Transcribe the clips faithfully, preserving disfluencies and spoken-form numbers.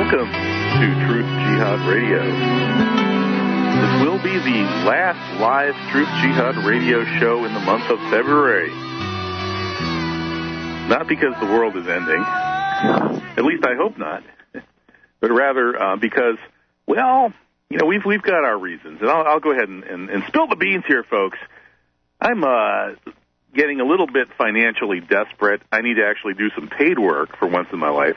Welcome to Truth Jihad Radio. This will be the last live Truth Jihad Radio show in the month of February. Not because the world is ending, at least I hope not, but rather uh, because, well, you know, we've we've got our reasons, and I'll, I'll go ahead and, and, and spill the beans here, folks. I'm uh, getting a little bit financially desperate. I need to actually do some paid work for once in my life.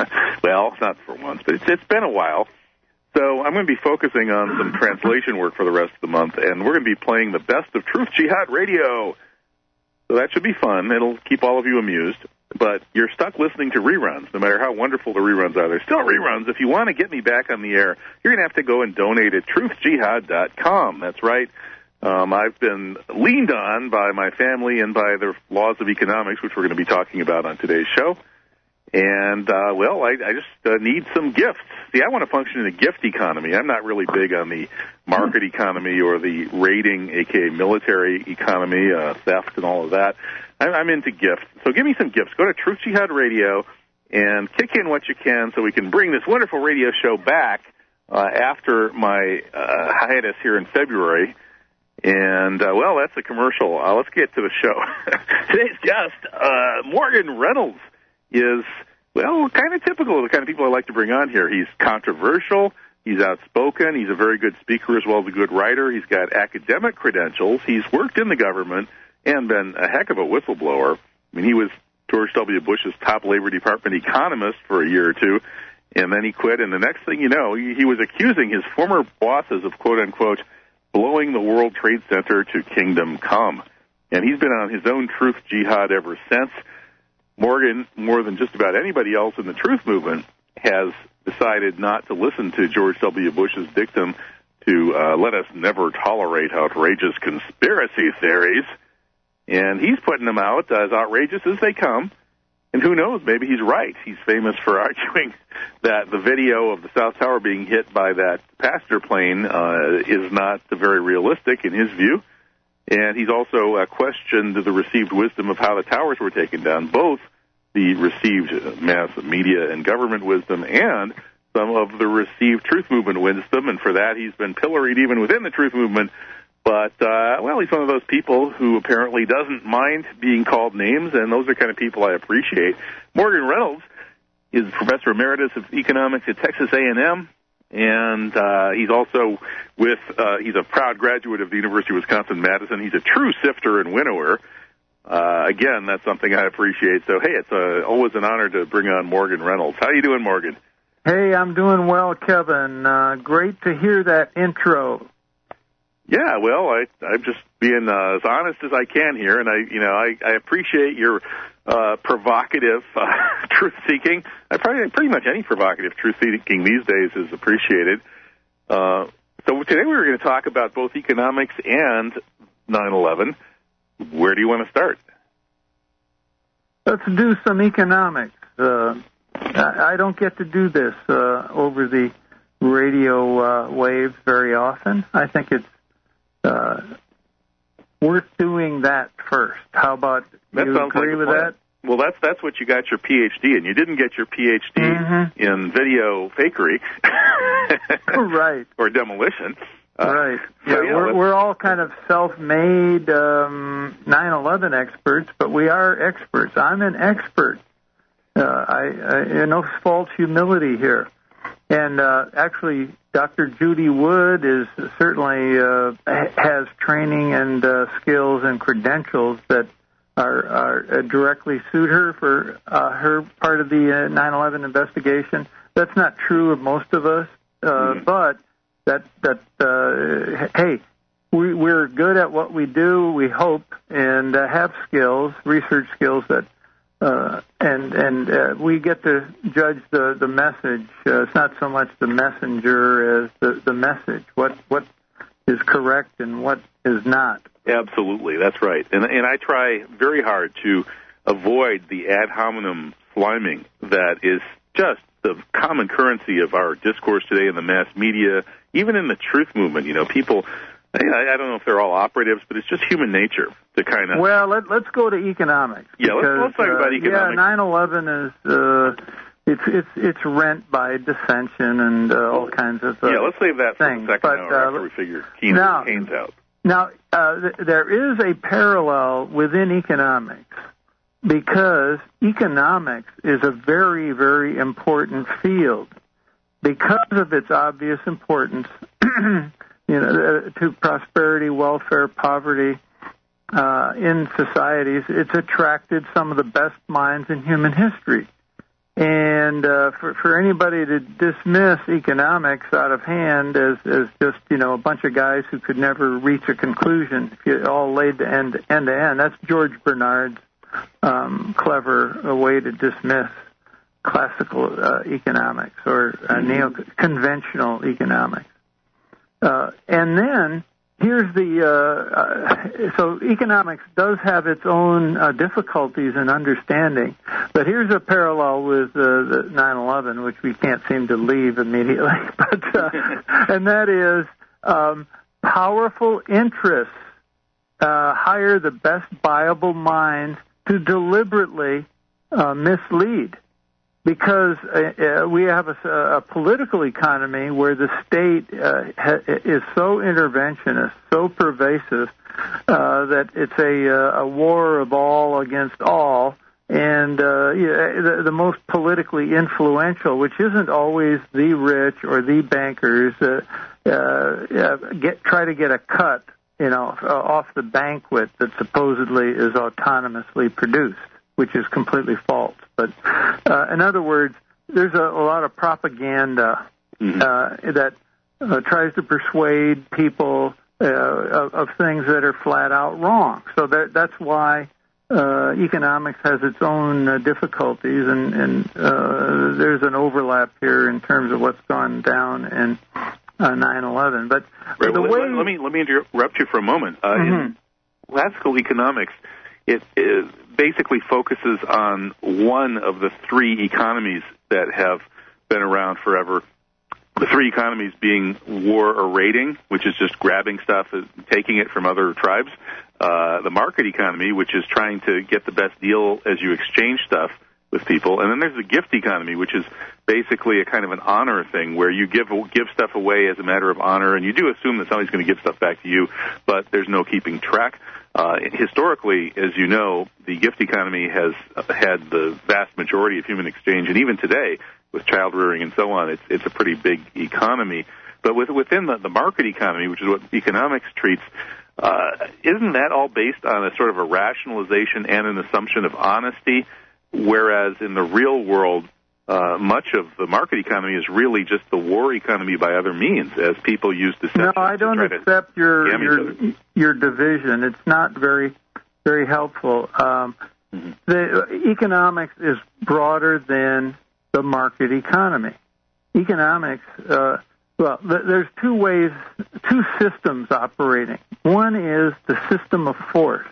Well, not for once, but it's, it's been a while. So I'm going to be focusing on some translation work for the rest of the month, and we're going to be playing the best of Truth Jihad Radio. So that should be fun. It'll keep all of you amused. But you're stuck listening to reruns, no matter how wonderful the reruns are. They're still reruns. If you want to get me back on the air, you're going to have to go and donate at truth jihad dot com. That's right. Um, I've been leaned on by my family and by the laws of economics, which we're going to be talking about on today's show. And, uh, well, I, I just uh, need some gifts. See, I want to function in a gift economy. I'm not really big on the market economy or the raiding, a k a military economy, uh, theft and all of that. I'm, I'm into gifts. So give me some gifts. Go to Truth Jihad Radio and kick in what you can so we can bring this wonderful radio show back uh, after my uh, hiatus here in February. And, uh, well, that's a commercial. Uh, let's get to the show. Today's guest, uh, Morgan Reynolds, is, well, kind of typical of the kind of people I like to bring on here. He's controversial. He's outspoken. He's a very good speaker as well as a good writer. He's got academic credentials. He's worked in the government and been a heck of a whistleblower. I mean, he was George W. Bush's top Labor Department economist for a year or two, and then he quit. And the next thing you know, he, he was accusing his former bosses of, quote-unquote, blowing the World Trade Center to kingdom come. And he's been on his own truth jihad ever since. Morgan, more than just about anybody else in the truth movement, has decided not to listen to George W. Bush's dictum to uh, let us never tolerate outrageous conspiracy theories. And he's putting them out as outrageous as they come. And who knows, maybe he's right. He's famous for arguing that the video of the South Tower being hit by that passenger plane uh, is not very realistic in his view. And he's also uh, questioned the received wisdom of how the towers were taken down, both the received mass media and government wisdom and some of the received truth movement wisdom. And for that, he's been pilloried even within the truth movement. But, uh, well, he's one of those people who apparently doesn't mind being called names, and those are the kind of people I appreciate. Morgan Reynolds is Professor Emeritus of Economics at Texas A and M, and uh, he's also with, uh, he's a proud graduate of the University of Wisconsin-Madison. He's a true sifter and winnower. Uh, again, that's something I appreciate. So, hey, it's uh, always an honor to bring on Morgan Reynolds. How you doing, Morgan? Hey, I'm doing well, Kevin. Uh, great to hear that intro. Yeah, well, I, I'm just being uh, as honest as I can here, and I, you know, I, I appreciate your uh, provocative uh, truth-seeking. I probably pretty much any provocative truth-seeking these days is appreciated. Uh, so today we were going to talk about both economics and nine eleven. Where do you want to start? Let's do some economics. Uh, I, I don't get to do this uh, over the radio uh, waves very often. I think it's Uh, worth doing that first. How about that you agree like with that? Well, that's that's what you got your P H D in. You didn't get your P H D mm-hmm. in video fakery, right? Or demolition, uh, right? Yeah, so, yeah we're we're all kind of self-made um, nine eleven experts, but we are experts. I'm an expert. Uh, I, I no false humility here. And uh, actually, Doctor Judy Wood is certainly uh, has training and uh, skills and credentials that are, are uh, directly suit her for uh, her part of the uh, nine eleven investigation. That's not true of most of us, uh, mm-hmm. but that that uh, hey, we, we're good at what we do. We hope and uh, have skills, research skills that. Uh, and and uh, we get to judge the the message. Uh, it's not so much the messenger as the, the message. What what is correct and what is not. Absolutely, that's right. And and I try very hard to avoid the ad hominem sliming that is just the common currency of our discourse today in the mass media, even in the truth movement. You know, people. I, I don't know if they're all operatives, but it's just human nature to kind of... Well, let, let's go to economics. Yeah, because, let's, let's talk about economics. Uh, yeah, nine eleven is uh, it's it's it's rent by dissension and uh, all kinds of uh, yeah. Let's save that for things. the second but, hour uh, after we figure Keynes, now, Keynes out. Now uh, th- there is a parallel within economics because economics is a very very important field because of its obvious importance, you know, to prosperity, welfare, poverty. Uh, in societies, it's attracted some of the best minds in human history. And uh, for, for anybody to dismiss economics out of hand as, as just, you know, a bunch of guys who could never reach a conclusion, if you all laid to end, end to end, that's George Bernard's um, clever way to dismiss classical uh, economics or uh, neo-conventional economics. Uh, and then Here's the, uh, uh, so economics does have its own uh, difficulties in understanding, but here's a parallel with uh, the nine eleven, which we can't seem to leave immediately, but, uh, and that is um, powerful interests uh, hire the best viable minds to deliberately uh, mislead. Because uh, we have a, a political economy where the state uh, ha- is so interventionist, so pervasive, uh, that it's a, a war of all against all, and uh, yeah, the, the most politically influential, which isn't always the rich or the bankers, uh, uh, get try to get a cut, you know, off the banquet that supposedly is autonomously produced, which is completely false. But uh, in other words, there's a, a lot of propaganda mm-hmm. uh, that uh, tries to persuade people uh, of, of things that are flat out wrong. So that, that's why uh, economics has its own uh, difficulties, and, and uh, there's an overlap here in terms of what's gone down in uh, nine eleven. But right, the well, way let, let me let me interrupt you for a moment. Uh, mm-hmm. In classical economics, it is basically focuses on one of the three economies that have been around forever. The three economies being war or raiding, which is just grabbing stuff and taking it from other tribes. Uh, the market economy, which is trying to get the best deal as you exchange stuff with people. And then there's the gift economy, which is basically a kind of an honor thing where you give give stuff away as a matter of honor, and you do assume that somebody's going to give stuff back to you, but there's no keeping track. Uh, historically, as you know, the gift economy has had the vast majority of human exchange, and even today, with child rearing and so on, it's it's a pretty big economy. But with, within the, the market economy, which is what economics treats, uh, isn't that all based on a sort of a rationalization and an assumption of honesty? Whereas in the real world, uh, much of the market economy is really just the war economy by other means, as people use deception. No, I don't to try accept to your your your division. It's not very very helpful. Um, mm-hmm. The economics is broader than the market economy. Economics, uh, well, th- there's two ways, two systems operating. One is the system of force.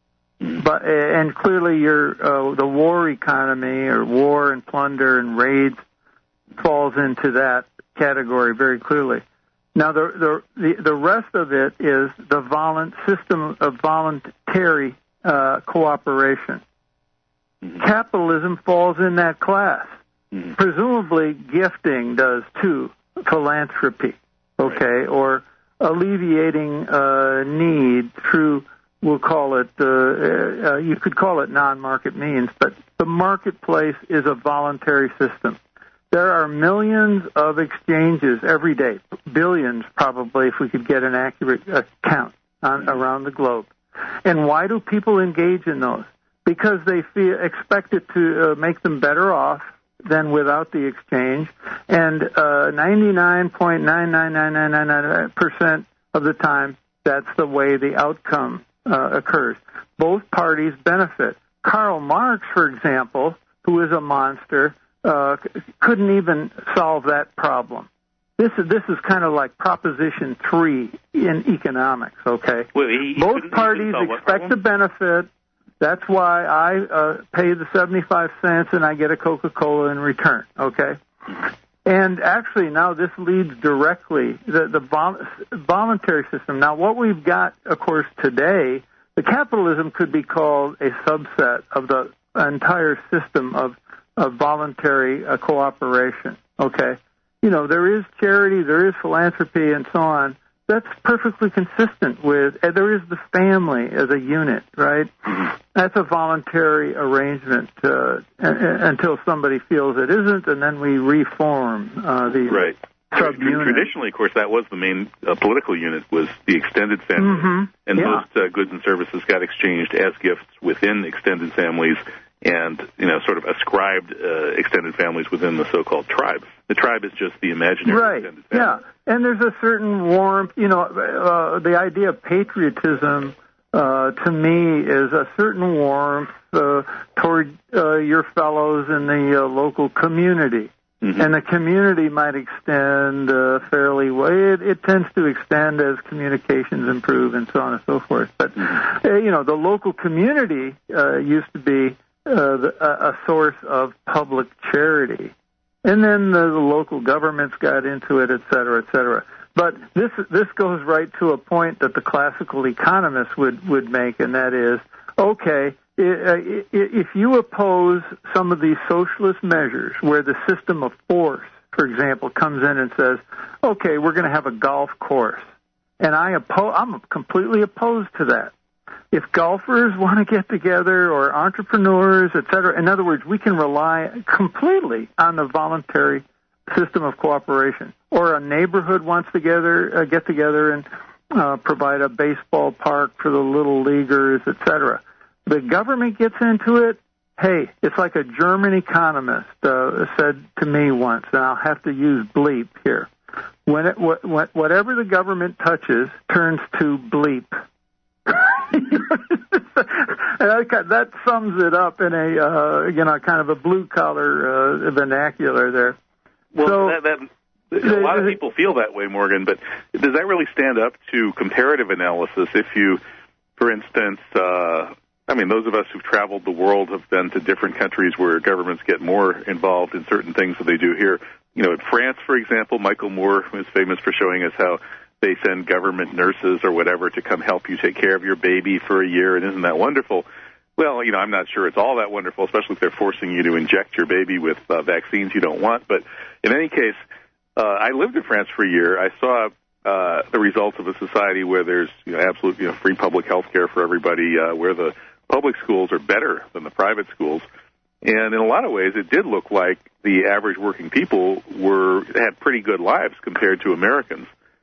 But and clearly, your uh, the war economy or war and plunder and raids falls into that category very clearly. Now, the the the rest of it is the volun- system of voluntary uh, cooperation. Mm-hmm. Capitalism falls in that class. Mm-hmm. Presumably, gifting does too. Philanthropy, okay, right. Or alleviating uh, need through. We'll call it, uh, uh, you could call it non-market means, but the marketplace is a voluntary system. There are millions of exchanges every day, billions probably if we could get an accurate uh, count on, around the globe. And why do people engage in those? Because they feel, expect it to uh, make them better off than without the exchange, and uh, ninety-nine point nine nine nine nine nine percent of the time, that's the way the outcome Uh, occurs. Both parties benefit. Karl Marx, for example, who is a monster, uh, c- couldn't even solve that problem. This is this is kind of like Proposition Three in economics. Okay, well, he, he both parties expect to benefit. That's why I uh, pay the seventy-five cents and I get a Coca-Cola in return. Okay. And actually, now this leads directly the the vol- voluntary system. Now, what we've got, of course, today, the capitalism could be called a subset of the entire system of of voluntary uh, cooperation. Okay, you know, there is charity, there is philanthropy, and so on. That's perfectly consistent with, and there is the family as a unit, right? That's a voluntary arrangement uh, until somebody feels it isn't, and then we reform uh, the right. subunit. Traditionally, of course, that was the main uh, political unit, was the extended family, mm-hmm. and yeah. most uh, goods and services got exchanged as gifts within extended families, and, you know, sort of ascribed uh, extended families within the so-called tribe. The tribe is just the imaginary right. extended family. Yeah, and there's a certain warmth, you know, uh, the idea of patriotism, uh, to me, is a certain warmth uh, toward uh, your fellows in the uh, local community. Mm-hmm. And the community might extend uh, fairly well. It, it tends to extend as communications improve and so on and so forth. But, mm-hmm. uh, you know, the local community uh, used to be Uh, the, a, a source of public charity. And then the, the local governments got into it, et cetera, et cetera. But this this goes right to a point that the classical economists would, would make, and that is, okay, if you oppose some of these socialist measures where the system of force, for example, comes in and says, okay, we're going to have a golf course, and I oppo- I'm completely opposed to that. If golfers want to get together, or entrepreneurs, et cetera, in other words, we can rely completely on the voluntary system of cooperation. Or a neighborhood wants to gather, uh, get together and uh, provide a baseball park for the little leaguers, et cetera. The government gets into it. Hey, it's like a German economist uh, said to me once, and I'll have to use bleep here. When it, wh- wh- whatever the government touches turns to bleep. That sums it up in a uh, you know kind of a blue collar uh, vernacular there. Well, so, that, that, a lot of people feel that way, Morgan. But does that really stand up to comparative analysis? If you, for instance, uh, I mean, those of us who've traveled the world have been to different countries where governments get more involved in certain things than they do here. You know, in France, for example, Michael Moore is famous for showing us how they send government nurses or whatever to come help you take care of your baby for a year, and isn't that wonderful? Well, you know, I'm not sure it's all that wonderful, especially if they're forcing you to inject your baby with uh, vaccines you don't want. But in any case, uh, I lived in France for a year. I saw uh, the results of a society where there's you know, absolute you know, free public health care for everybody, uh, where the public schools are better than the private schools. And in a lot of ways, it did look like the average working people were had pretty good lives compared to Americans.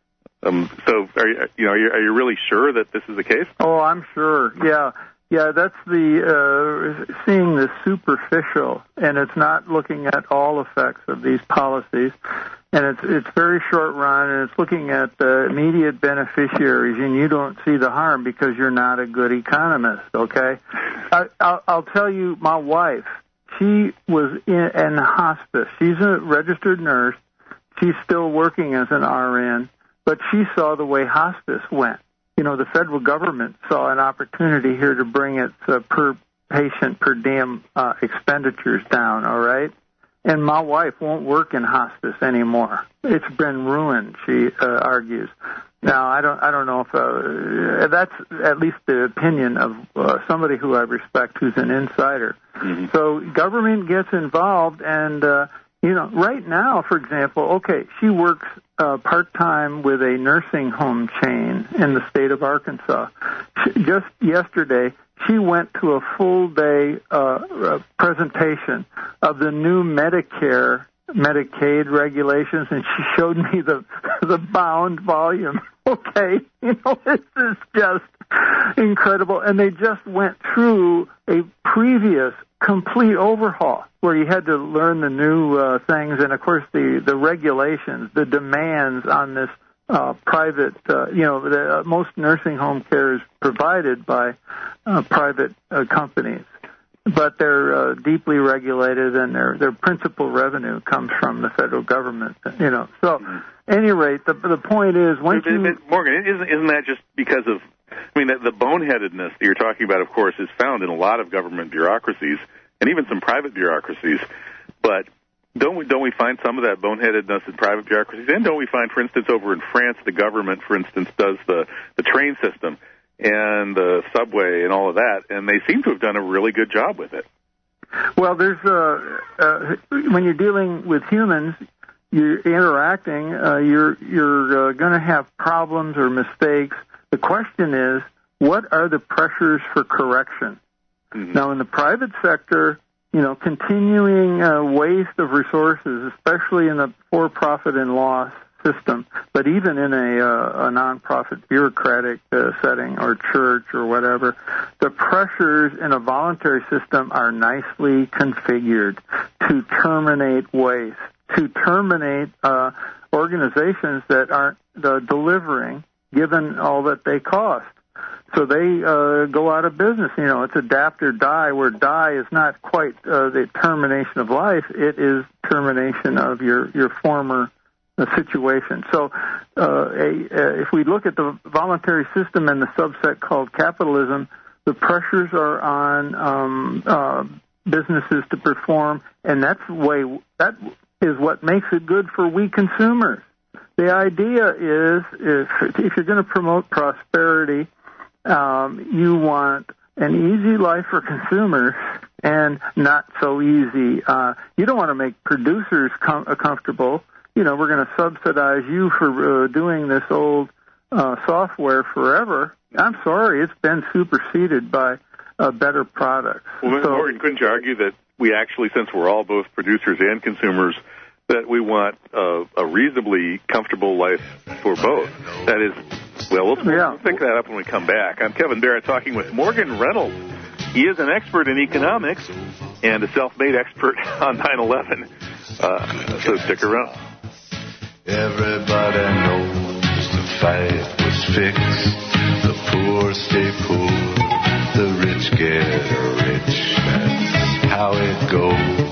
Um, so, are you, you know, are you, are you really sure that this is the case? Oh, I'm sure. Yeah, yeah. That's the uh, seeing the superficial, and it's not looking at all effects of these policies, and it's it's very short run, and it's looking at the immediate beneficiaries, and you don't see the harm because you're not a good economist. Okay, I, I'll, I'll tell you, my wife, she was in, in hospice. She's a registered nurse. She's still working as an R N. But she saw the way hospice went. You know, the federal government saw an opportunity here to bring its uh, per patient, per diem uh, expenditures down, all right? And my wife won't work in hospice anymore. It's been ruined, she uh, argues. Now, I don't I don't know if uh, that's at least the opinion of uh, somebody who I respect who's an insider. Mm-hmm. So government gets involved, and, uh, you know, right now, for example, okay, she works uh, part-time with a nursing home chain in the state of Arkansas. She, just yesterday, she went to a full-day uh, uh, presentation of the new Medicare, Medicaid regulations, and she showed me the the bound volume. Okay, you know, this is just incredible. And they just went through a previous complete overhaul where you had to learn the new uh, things, and, of course, the, the regulations, the demands on this uh, private, uh, you know, the, uh, most nursing home care is provided by uh, private uh, companies. But they're uh, deeply regulated, and their their principal revenue comes from the federal government. You know, so at any rate, the the point is, once but, you but Morgan, isn't isn't that just because of? I mean, the, the boneheadedness that you're talking about, of course, is found in a lot of government bureaucracies and even some private bureaucracies. But don't we don't we find some of that boneheadedness in private bureaucracies? And don't we find, for instance, over in France, the government, for instance, does the the train system and the subway and all of that, and they seem to have done a really good job with it. Well, there's uh, uh, when you're dealing with humans, you're interacting, uh, you're you're uh, going to have problems or mistakes. The question is, what are the pressures for correction? Mm-hmm. Now, in the private sector, you know, continuing uh, waste of resources, especially in the for-profit and loss system, but even in a, uh, a non-profit bureaucratic uh, setting or church or whatever, the pressures in a voluntary system are nicely configured to terminate waste, to terminate uh, organizations that aren't uh, delivering, given all that they cost. So they uh, go out of business. You know, it's adapt or die, where die is not quite uh, the termination of life. It is termination of your, your former uh, situation. So uh, a, a, if we look at the voluntary system and the subset called capitalism, the pressures are on um, uh, businesses to perform, and that's the way, that is what makes it good for we consumers. The idea is if, if you're going to promote prosperity, Um, you want an easy life for consumers and not so easy. Uh, you don't want to make producers com- comfortable. You know, we're going to subsidize you for uh, doing this old uh, software forever. I'm sorry, it's been superseded by uh, better products. Well, so, Morgan, couldn't you argue that we actually, since we're all both producers and consumers, that we want uh, a reasonably comfortable life for both? That is, well, we'll, yeah. we'll pick that up when we come back. I'm Kevin Barrett talking with Morgan Reynolds. He is an expert in economics and a self-made expert on nine eleven. Uh, so stick around. Everybody knows the fight was fixed. The poor stay poor. The rich get rich. That's how it goes.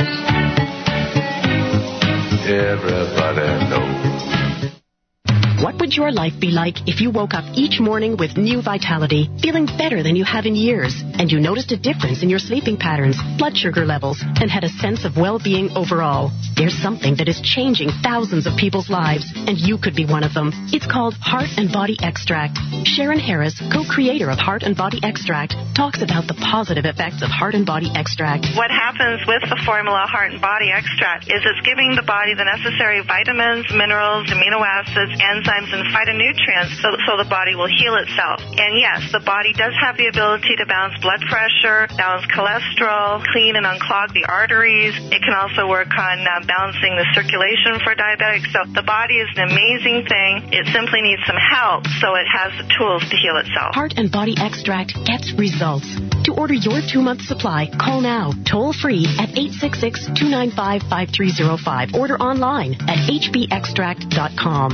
Everybody knows. What would your life be like if you woke up each morning with new vitality, feeling better than you have in years, and you noticed a difference in your sleeping patterns, blood sugar levels, and had a sense of well-being overall? There's something that is changing thousands of people's lives, and you could be one of them. It's called Heart and Body Extract. Sharon Harris, co-creator of Heart and Body Extract, talks about the positive effects of Heart and Body Extract. What happens with the formula Heart and Body Extract is it's giving the body the necessary vitamins, minerals, amino acids, enzymes, and phytonutrients so, so the body will heal itself. And yes, the body does have the ability to balance blood pressure, balance cholesterol, clean and unclog the arteries. It can also work on uh, balancing the circulation for diabetics. So the body is an amazing thing. It simply needs some help so it has the tools to heal itself. Heart and Body Extract gets results. To order your two-month supply, call now, toll-free at eight six six, two nine five, five three zero five. Order online at h b extract dot com.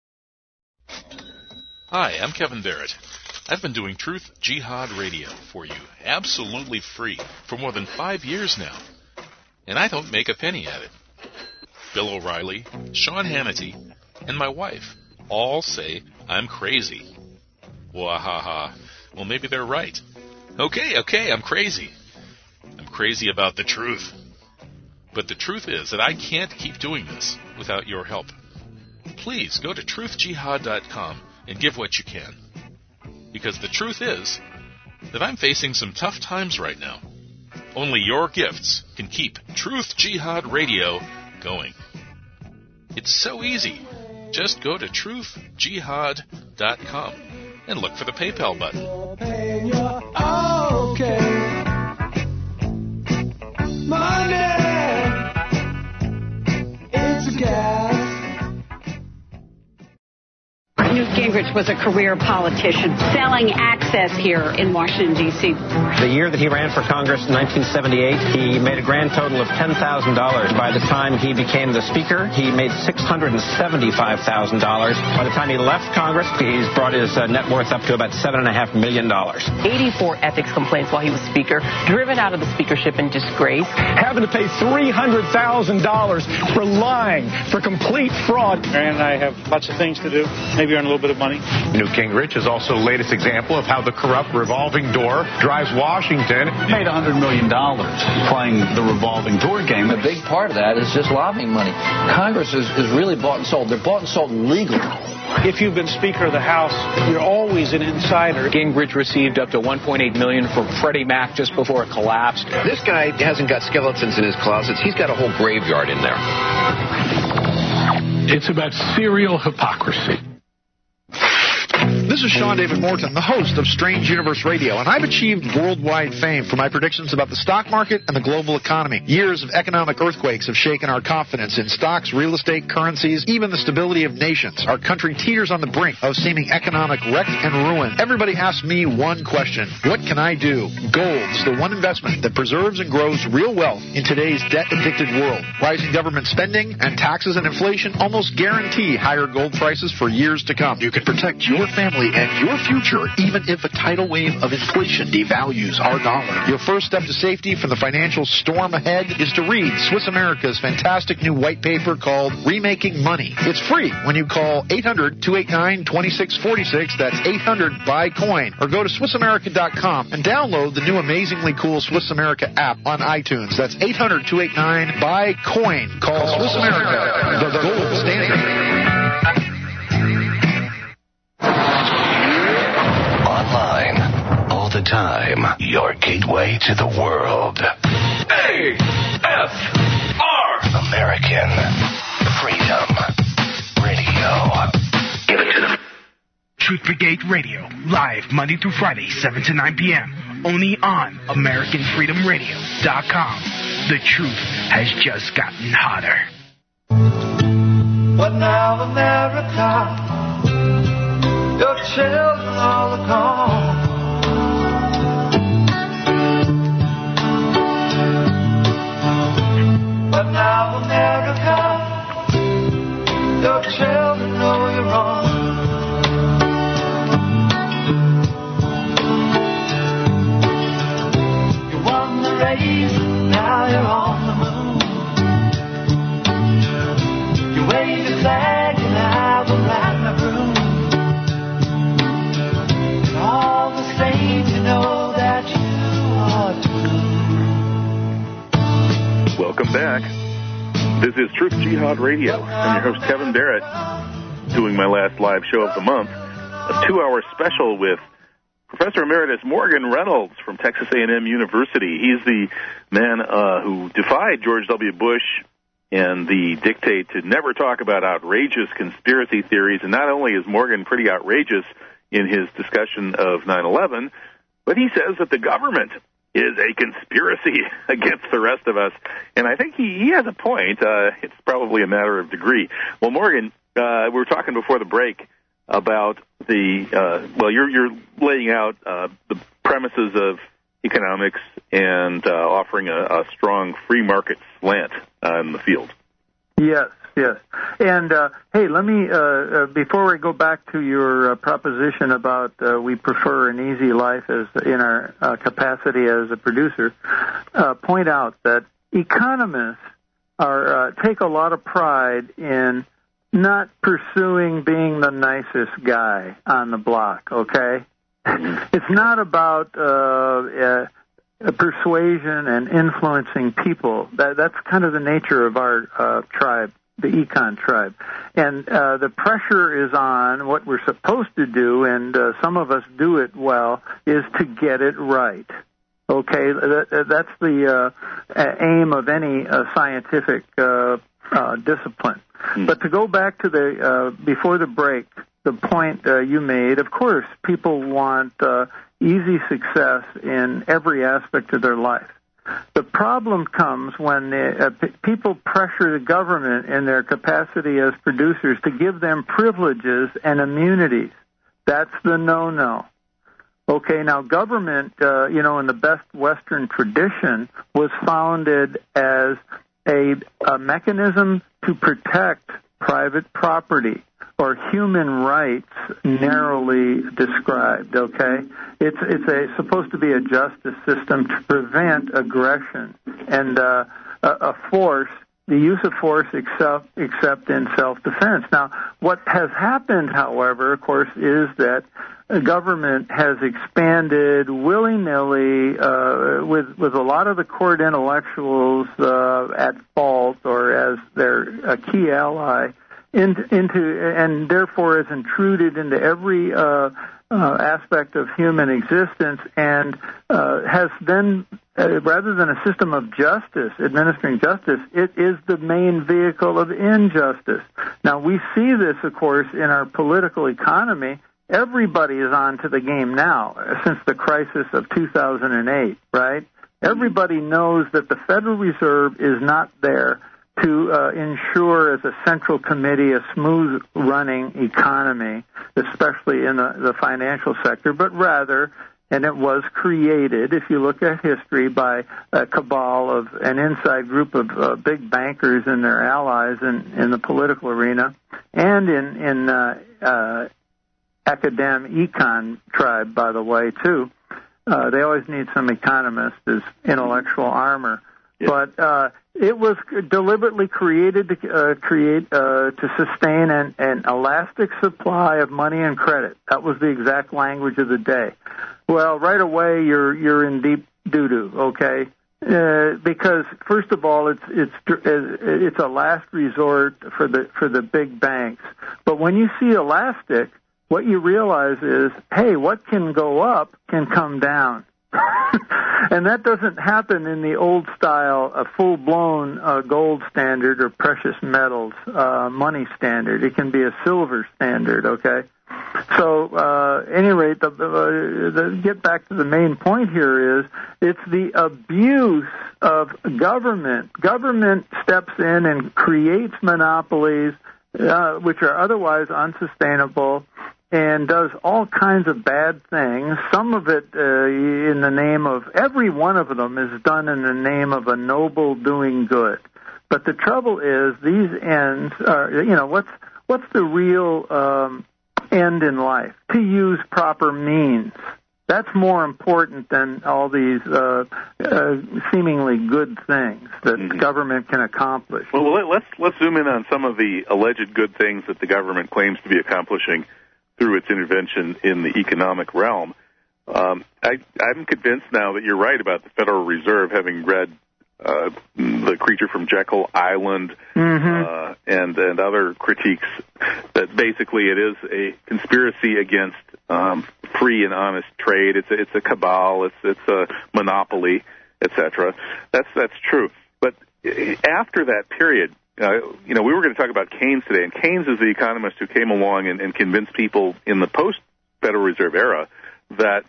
Hi, I'm Kevin Barrett. I've been doing Truth Jihad Radio for you, absolutely free, for more than five years now. And I don't make a penny at it. Bill O'Reilly, Sean Hannity, and my wife all say I'm crazy. Wahaha. Well, maybe they're right. Okay, okay, I'm crazy. I'm crazy about the truth. But the truth is that I can't keep doing this without your help. Please go to truth jihad dot com and give what you can. Because the truth is that I'm facing some tough times right now. Only your gifts can keep Truth Jihad Radio going. It's so easy. Just go to truth jihad dot com and look for the PayPal button. Money, it's a gas. Newt Gingrich was a career politician selling access here in Washington, D C The year that he ran for Congress in nineteen seventy-eight, he made a grand total of ten thousand dollars. By the time he became the Speaker, he made six hundred seventy-five thousand dollars. By the time he left Congress, he's brought his uh, net worth up to about seven point five million dollars. eighty-four ethics complaints while he was Speaker, driven out of the speakership in disgrace. Having to pay three hundred thousand dollars for lying, for complete fraud. And I have lots of things to do. Maybe earn a little bit of money. Newt Gingrich is also the latest example of how the corrupt revolving door drives Washington. He paid one hundred million dollars playing the revolving door game. a big part of that is just lobbying money. Congress is, is really bought and sold. They're bought and sold legally. If you've been Speaker of the House, you're always an insider. Gingrich received up to one point eight million dollars from Freddie Mac just before it collapsed. This guy hasn't got skeletons in his closets. He's got a whole graveyard in there. It's about serial hypocrisy. This is Sean David Morton, the host of Strange Universe Radio, and I've achieved worldwide fame for my predictions about the stock market and the global economy. Years of economic earthquakes have shaken our confidence in stocks, real estate, currencies, even the stability of nations. Our country teeters on the brink of seeming economic wreck and ruin. Everybody asks me one question: what can I do? Gold's the one investment that preserves and grows real wealth in today's debt-addicted world. Rising government spending and taxes and inflation almost guarantee higher gold prices for years to come. You can protect your family and your future, even if a tidal wave of inflation devalues our dollar. Your first step to safety from the financial storm ahead is to read Swiss America's fantastic new white paper called Remaking Money. It's free when you call eight hundred, two eight nine, two six four six. That's eight hundred, buy coin. Or go to Swiss America dot com and download the new amazingly cool Swiss America app on iTunes. That's eight hundred, two eight nine, buy coin. Call Swiss America, the gold standard. Online, all the time, your gateway to the world. A F R American Freedom Radio. Give it to them. Truth Brigade Radio, live Monday through Friday, seven to nine p.m. Only on American Freedom Radio dot com. The truth has just gotten hotter. What now, America? Your children all are gone. But now, America, your children know you're wrong. You won the race, now you're on the moon. You wave your flag and I will ride my broom. All the same, you know that you are too. Welcome back. This is Truth Jihad Radio. I'm your host, Kevin Barrett, doing my last live show of the month, a two-hour special with Professor Emeritus Morgan Reynolds from Texas A and M University. He's the man uh, who defied George W. Bush and the dictate to never talk about outrageous conspiracy theories. And not only is Morgan pretty outrageous in his discussion of nine eleven, but he says that the government is a conspiracy against the rest of us. And I think he, he has a point. Uh, it's probably a matter of degree. Well, Morgan, uh, we were talking before the break about the, uh, well, you're, you're laying out uh, the premises of economics and uh, offering a, a strong free market slant uh, in the field. Yes. Yes. And, uh, hey, let me, uh, uh, before we go back to your uh, proposition about uh, we prefer an easy life as in our uh, capacity as a producer, uh, point out that economists are uh, take a lot of pride in not pursuing being the nicest guy on the block, okay? It's not about uh, uh, persuasion and influencing people. That, that's kind of the nature of our uh, tribe. The Econ tribe. And uh, the pressure is on what we're supposed to do, and uh, some of us do it well, is to get it right. Okay, that, that's the uh, aim of any uh, scientific uh, uh, discipline. Mm. But to go back to the, uh, before the break, the point uh, you made, of course, people want uh, easy success in every aspect of their life. The problem comes when the, uh, p- people pressure the government in their capacity as producers to give them privileges and immunities. That's the no-no. Okay, now government, uh, you know, in the best Western tradition, was founded as a, a mechanism to protect private property or human rights narrowly described, okay? It's it's a supposed to be a justice system to prevent aggression and uh, a, a force the use of force except, except in self-defense. Now, what has happened, however, of course, is that the government has expanded willy-nilly uh, with with a lot of the court intellectuals uh, at fault or as their a key ally into, into and therefore has intruded into every uh, uh, aspect of human existence and uh, has then, uh, rather than a system of justice, administering justice, it is the main vehicle of injustice. Now, we see this, of course, in our political economy. Everybody is on to the game now since the crisis of two thousand eight, right? Everybody knows that the Federal Reserve is not there to uh, ensure as a central committee a smooth-running economy, especially in the, the financial sector, but rather, and it was created, if you look at history, by a cabal of an inside group of uh, big bankers and their allies in, in the political arena and in, in uh, uh, academic econ tribe, by the way, too. Uh, they always need some economists as intellectual armor. Yeah. But uh, it was deliberately created to uh, create uh, to sustain an, an elastic supply of money and credit. That was the exact language of the day. Well, right away you're you're in deep doo-doo, okay? Uh, because first of all, it's it's it's a last resort for the for the big banks. But when you see elastic, what you realize is, hey, what can go up can come down. And that doesn't happen in the old style, a full-blown uh, gold standard or precious metals uh, money standard. It can be a silver standard, okay? So, uh, at any rate, the, the, the, get back to the main point here is it's the abuse of government. Government steps in and creates monopolies uh, which are otherwise unsustainable, and does all kinds of bad things. Some of it uh, in the name of, every one of them is done in the name of a noble doing good. But the trouble is these ends are, you know, what's what's the real um, end in life? To use proper means. That's more important than all these uh, uh, seemingly good things that mm-hmm. the government can accomplish. Well, let's let's zoom in on some of the alleged good things that the government claims to be accomplishing through its intervention in the economic realm. Um, I, I'm convinced now that you're right about the Federal Reserve, having read uh, The Creature from Jekyll Island mm-hmm. uh, and, and other critiques, that basically it is a conspiracy against um, free and honest trade. It's a, it's a cabal. It's it's a monopoly, et cetera. That's that's true. But after that period, Uh, you know, we were going to talk about Keynes today, and Keynes is the economist who came along and, and convinced people in the post-Federal Reserve era that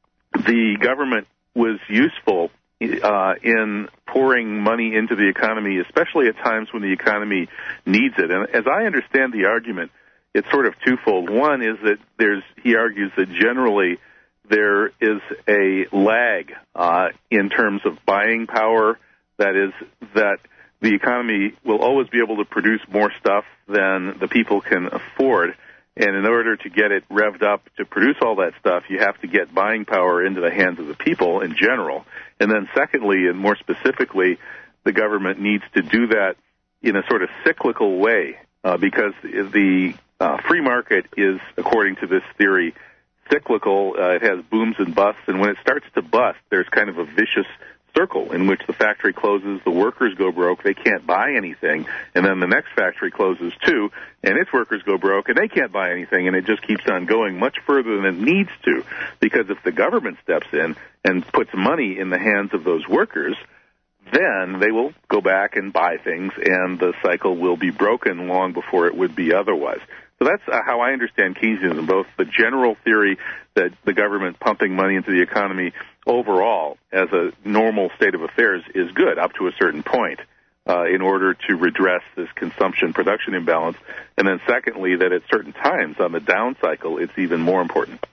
the government was useful uh, in pouring money into the economy, especially at times when the economy needs it. And as I understand the argument, it's sort of twofold. One is that there's, he argues that generally there is a lag uh, in terms of buying power, that is, that the economy will always be able to produce more stuff than the people can afford. And in order to get it revved up to produce all that stuff, you have to get buying power into the hands of the people in general. And then secondly, and more specifically, the government needs to do that in a sort of cyclical way, uh, because the uh, free market is, according to this theory, cyclical. Uh, it has booms and busts, and when it starts to bust, there's kind of a vicious circle in which the factory closes, the workers go broke, they can't buy anything, and then the next factory closes too, and its workers go broke, and they can't buy anything, and it just keeps on going much further than it needs to, because if the government steps in and puts money in the hands of those workers, then they will go back and buy things, and the cycle will be broken long before it would be otherwise. So that's uh, how I understand Keynesianism, both the general theory that the government pumping money into the economy overall as a normal state of affairs is good up to a certain point uh, in order to redress this consumption-production imbalance. And then secondly, that at certain times on the down cycle, it's even more important.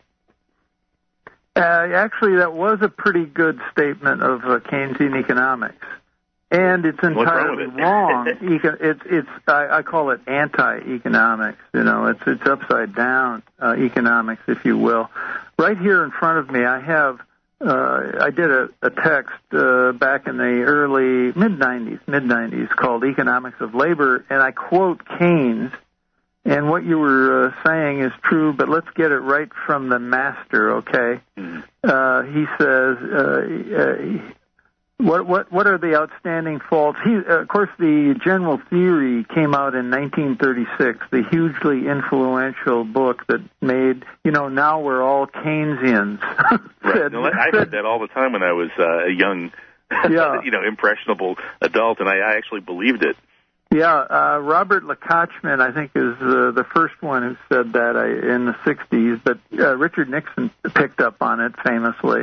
Uh, actually, that was a pretty good statement of uh, Keynesian economics. And it's entirely wrong. Eco- it's it's I, I call it anti-economics. You know, it's it's upside down uh, economics, if you will. Right here in front of me, I have uh, I did a, a text uh, back in the early mid nineties, mid nineties, called "Economics of Labor," and I quote Keynes. And what you were uh, saying is true, but let's get it right from the master, okay? Mm-hmm. Uh, he says, uh, uh, what what what are the outstanding faults? He, uh, of course, the General Theory came out in nineteen thirty-six, the hugely influential book that made, you know, now we're all Keynesians. Right. No, I heard that all the time when I was uh, a young, yeah. you know, impressionable adult, and I, I actually believed it. Yeah, uh, Robert Lekachman, I think, is uh, the first one who said that uh, in the sixties, but uh, Richard Nixon picked up on it famously.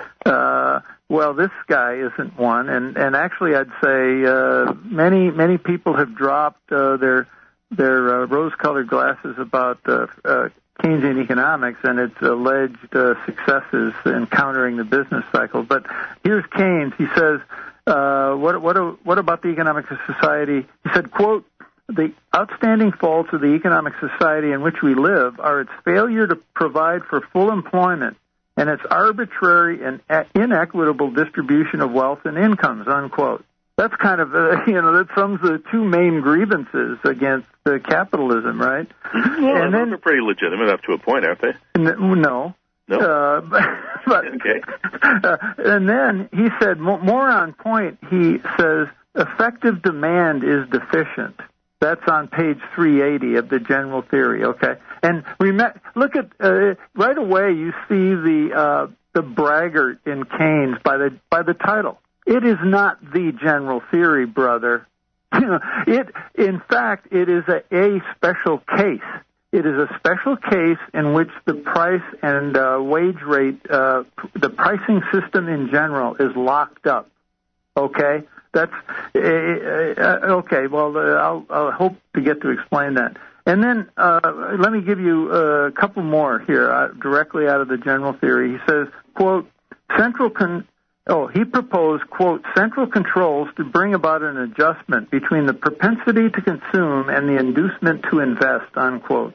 Uh, well, this guy isn't one, and, and actually I'd say uh, many many people have dropped uh, their their uh, rose-colored glasses about uh, uh, Keynesian economics and its alleged uh, successes in countering the business cycle. But here's Keynes. He says, Uh, what, what, what about the economics of society? He said, quote, "The outstanding faults of the economic society in which we live are its failure to provide for full employment and its arbitrary and inequitable distribution of wealth and incomes," unquote. That's kind of, uh, you know, that sums the two main grievances against uh, capitalism, right? Well, and those then, are pretty legitimate up to a point, aren't they? N- no. No. Uh, but, okay. uh, and then he said, more on point, he says, effective demand is deficient. That's on page three eighty of the General Theory, okay? And rem- look at, uh, right away you see the uh, the braggart in Keynes by the by the title. It is not the General Theory, brother. it, in fact, it is a, a special case. It is a special case in which the price and uh, wage rate, uh, the pricing system in general is locked up. Okay? That's, uh, uh, okay, well, uh, I'll, I'll hope to get to explain that. And then uh, let me give you a couple more here, uh, directly out of the General Theory. He says, quote, central con- oh, he proposed, quote, central controls to bring about an adjustment between the propensity to consume and the inducement to invest, unquote.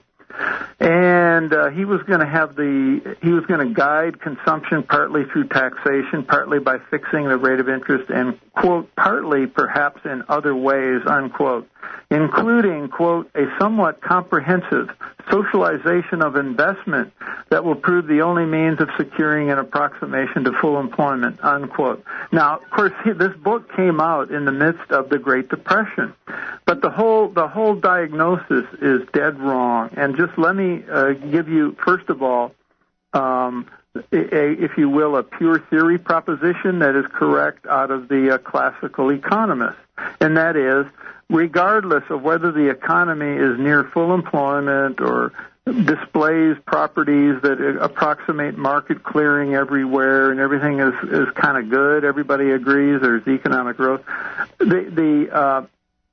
And uh, he was going to have the he was going to guide consumption partly through taxation, partly by fixing the rate of interest, and quote, partly perhaps in other ways, unquote, including, quote, a somewhat comprehensive socialization of investment that will prove the only means of securing an approximation to full employment, unquote. Now, of course, he, this book came out in the midst of the Great Depression, but the whole the whole diagnosis is dead wrong. And just let me uh, give you, first of all, um, a, a, if you will, a pure theory proposition that is correct out of the uh, classical economists, and that is, regardless of whether the economy is near full employment or displays properties that approximate market clearing everywhere and everything is, is kind of good, everybody agrees there's economic growth, the, the uh,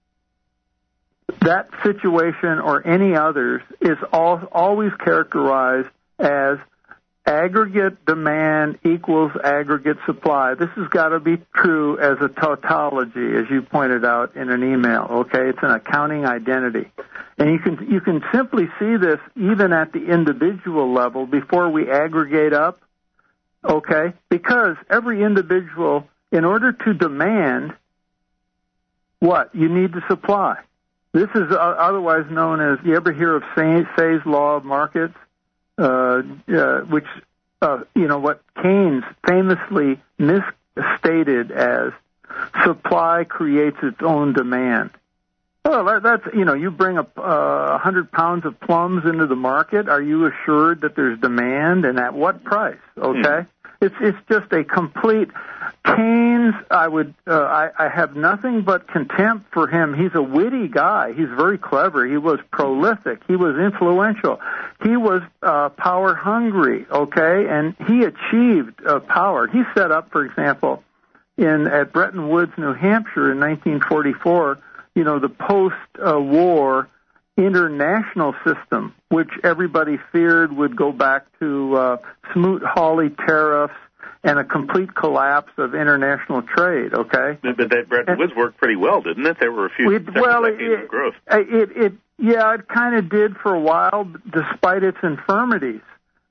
that situation or any others is all, always characterized as aggregate demand equals aggregate supply. This has got to be true as a tautology, as you pointed out in an email, okay? It's an accounting identity. And you can you can simply see this even at the individual level before we aggregate up, okay? Because every individual, in order to demand, what? You need to supply. This is otherwise known as, you ever hear of Say's law of markets? Uh, uh, which, uh, you know, what Keynes famously misstated as supply creates its own demand. Well, that, that's, you know, you bring a uh, hundred pounds of plums into the market. Are you assured that there's demand, and at what price? Okay, mm. it's it's just a complete. Keynes, I would, uh, I, I have nothing but contempt for him. He's a witty guy. He's very clever. He was prolific. He was influential. He was uh, power hungry. Okay, and he achieved uh, power. He set up, for example, in at Bretton Woods, New Hampshire, in nineteen forty-four. You know, the post-war international system, which everybody feared would go back to uh, Smoot-Hawley tariffs and a complete collapse of international trade, okay? But that Bretton Woods worked pretty well, didn't it? There were a few it, well, decades it, of growth. It, it, yeah, it kind of did for a while, despite its infirmities.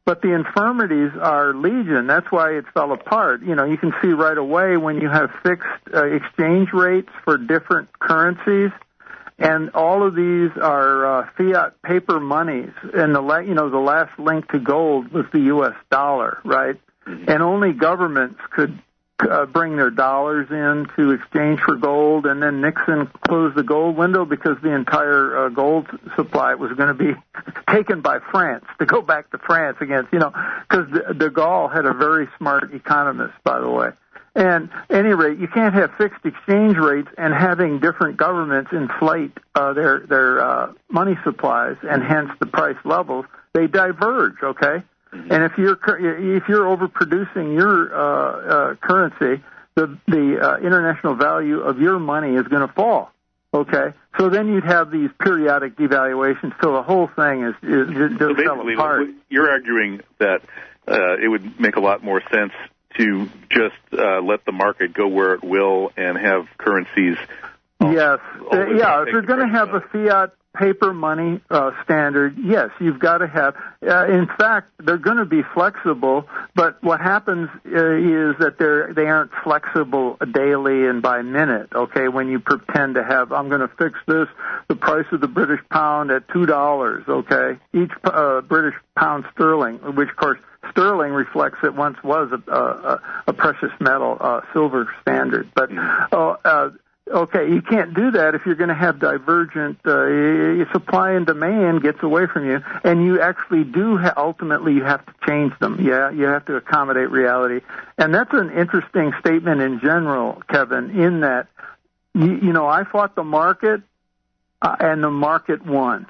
but the infirmities are legion. That's why it fell apart. You know, you can see right away when you have fixed uh, exchange rates for different currencies, and all of these are uh, fiat paper monies. And the la- you know the last link to gold was the U S dollar, right? Mm-hmm. And only governments could uh, bring their dollars in to exchange for gold, and then Nixon closed the gold window because the entire uh, gold supply was going to be taken by France, to go back to France against, you know, because de Gaulle had a very smart economist, by the way. And at any rate, you can't have fixed exchange rates and having different governments inflate uh, their their uh, money supplies and hence the price levels. They diverge, okay? And if you're if you're overproducing your uh, uh, currency, the the uh, international value of your money is going to fall. Okay, so then you'd have these periodic devaluations till the whole thing is is, is so fell apart. You're arguing that uh, it would make a lot more sense to just uh, let the market go where it will and have currencies. Yes, uh, yeah. If you're going to have a fiat paper money uh, standard, yes, you've got to have. Uh, in fact, they're going to be flexible, but what happens uh, is that they're they aren't flexible daily and by minute. Okay, when you pretend to have, I'm going to fix this, the price of the British pound at two dollars. Okay, each uh, British pound sterling, which of course sterling reflects it once was a, a, a precious metal, uh, silver standard, but. Uh, uh, Okay, you can't do that if you're going to have divergent uh, supply and demand gets away from you, and you actually do ha- ultimately you have to change them. Yeah, you have to accommodate reality, and that's an interesting statement in general, Kevin. In that, you, you know, I fought the market, uh, and the market won.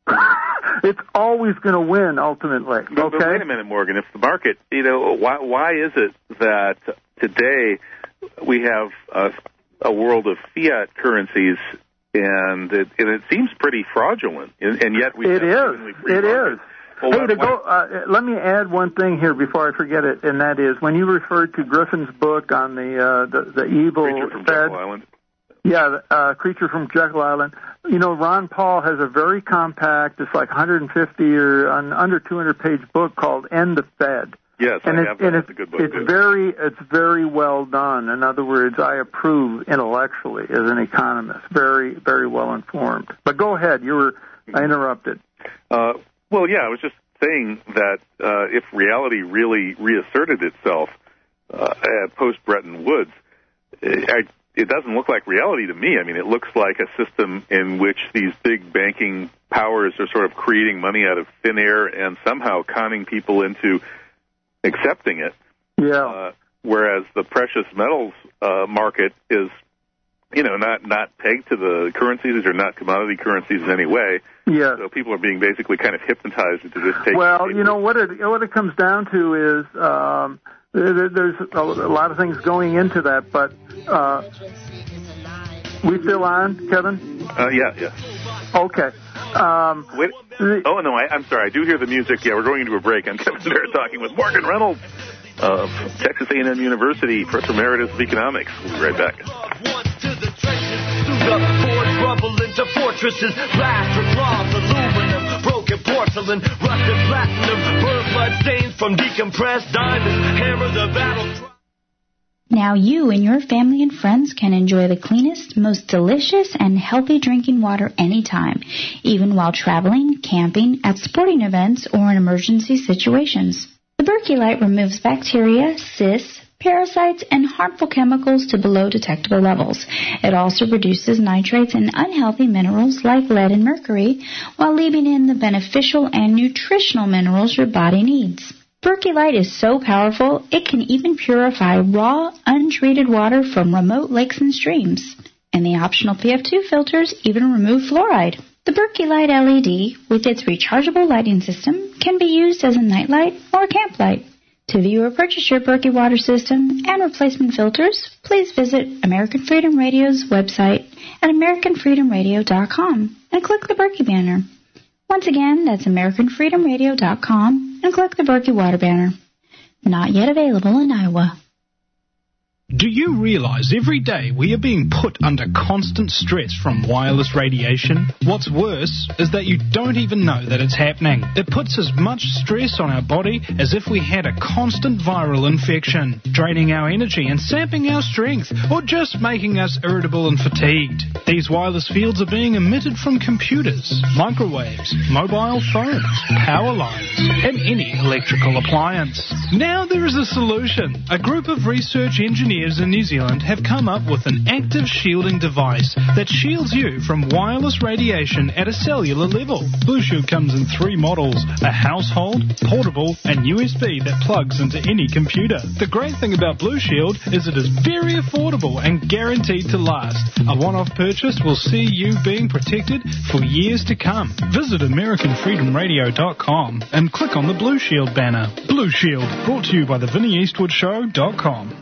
It's always going to win ultimately. But, okay. But wait a minute, Morgan. If the market, you know, why why is it that today we have uh, a world of fiat currencies, and it, and it seems pretty fraudulent, and, and yet we it have is. Free it market. is. Well, hey, why, to go. Uh, let me add one thing here before I forget it, and that is when you referred to Griffin's book on the uh, the, the evil Creature from Fed. Jekyll Island. Yeah, uh, Creature from Jekyll Island. You know, Ron Paul has a very compact, it's like one hundred fifty or an under two hundred page book called End the Fed. Yes, and I it, have and that. it's, It's a good book, it's too. very, it's very well done. In other words, I approve intellectually as an economist. Very, very well informed. But go ahead. You were I interrupted. Uh, well, yeah, I was just saying that uh, if reality really reasserted itself uh, at post-Bretton Woods, I, it doesn't look like reality to me. I mean, it looks like a system in which these big banking powers are sort of creating money out of thin air and somehow conning people into accepting it. Yeah. Uh, whereas the precious metals uh, market is, you know, not not pegged to the currencies. These are not commodity currencies in any way. Yeah. So people are being basically kind of hypnotized into this. Take well, you know what it what it comes down to is um, there, there's a, a lot of things going into that, but uh, we still on, Kevin? Uh, yeah, yeah. Okay. Um, Wait, oh, no, I, I'm sorry. I do hear the music. Yeah, we're going into a break. I'm Kevin Barrett talking with Morgan Reynolds of Texas A and M University, Professor Emeritus of Economics. We'll be right back. Rubble into fortresses, plaster, cloth, aluminum, broken porcelain, rusted platinum, burn blood stains from decompressed diamonds, hammer the battle. Now you and your family and friends can enjoy the cleanest, most delicious, and healthy drinking water anytime, even while traveling, camping, at sporting events, or in emergency situations. The Berkey Light removes bacteria, cysts, parasites, and harmful chemicals to below detectable levels. It also reduces nitrates and unhealthy minerals like lead and mercury, while leaving in the beneficial and nutritional minerals your body needs. Berkey Light is so powerful, it can even purify raw, untreated water from remote lakes and streams. And the optional P F two filters even remove fluoride. The Berkey Light L E D, with its rechargeable lighting system, can be used as a nightlight or a camp light. To view or purchase your Berkey water system and replacement filters, please visit American Freedom Radio's website at american freedom radio dot com and click the Berkey banner. Once again, that's american freedom radio dot com and click the Berkey water banner. Not yet available in Iowa. Do you realize every day we are being put under constant stress from wireless radiation? What's worse is that you don't even know that it's happening. It puts as much stress on our body as if we had a constant viral infection, draining our energy and sapping our strength, or just making us irritable and fatigued. These wireless fields are being emitted from computers, microwaves, mobile phones, power lines, and any electrical appliance. Now there is a solution. A group of research engineers in New Zealand have come up with an active shielding device that shields you from wireless radiation at a cellular level. Blue Shield comes in three models, a household, portable, and U S B that plugs into any computer. The great thing about Blue Shield is it is very affordable and guaranteed to last. A one-off purchase will see you being protected for years to come. Visit American Freedom Radio dot com and click on the Blue Shield banner. Blue Shield, brought to you by the Vinnie Eastwood Show dot com.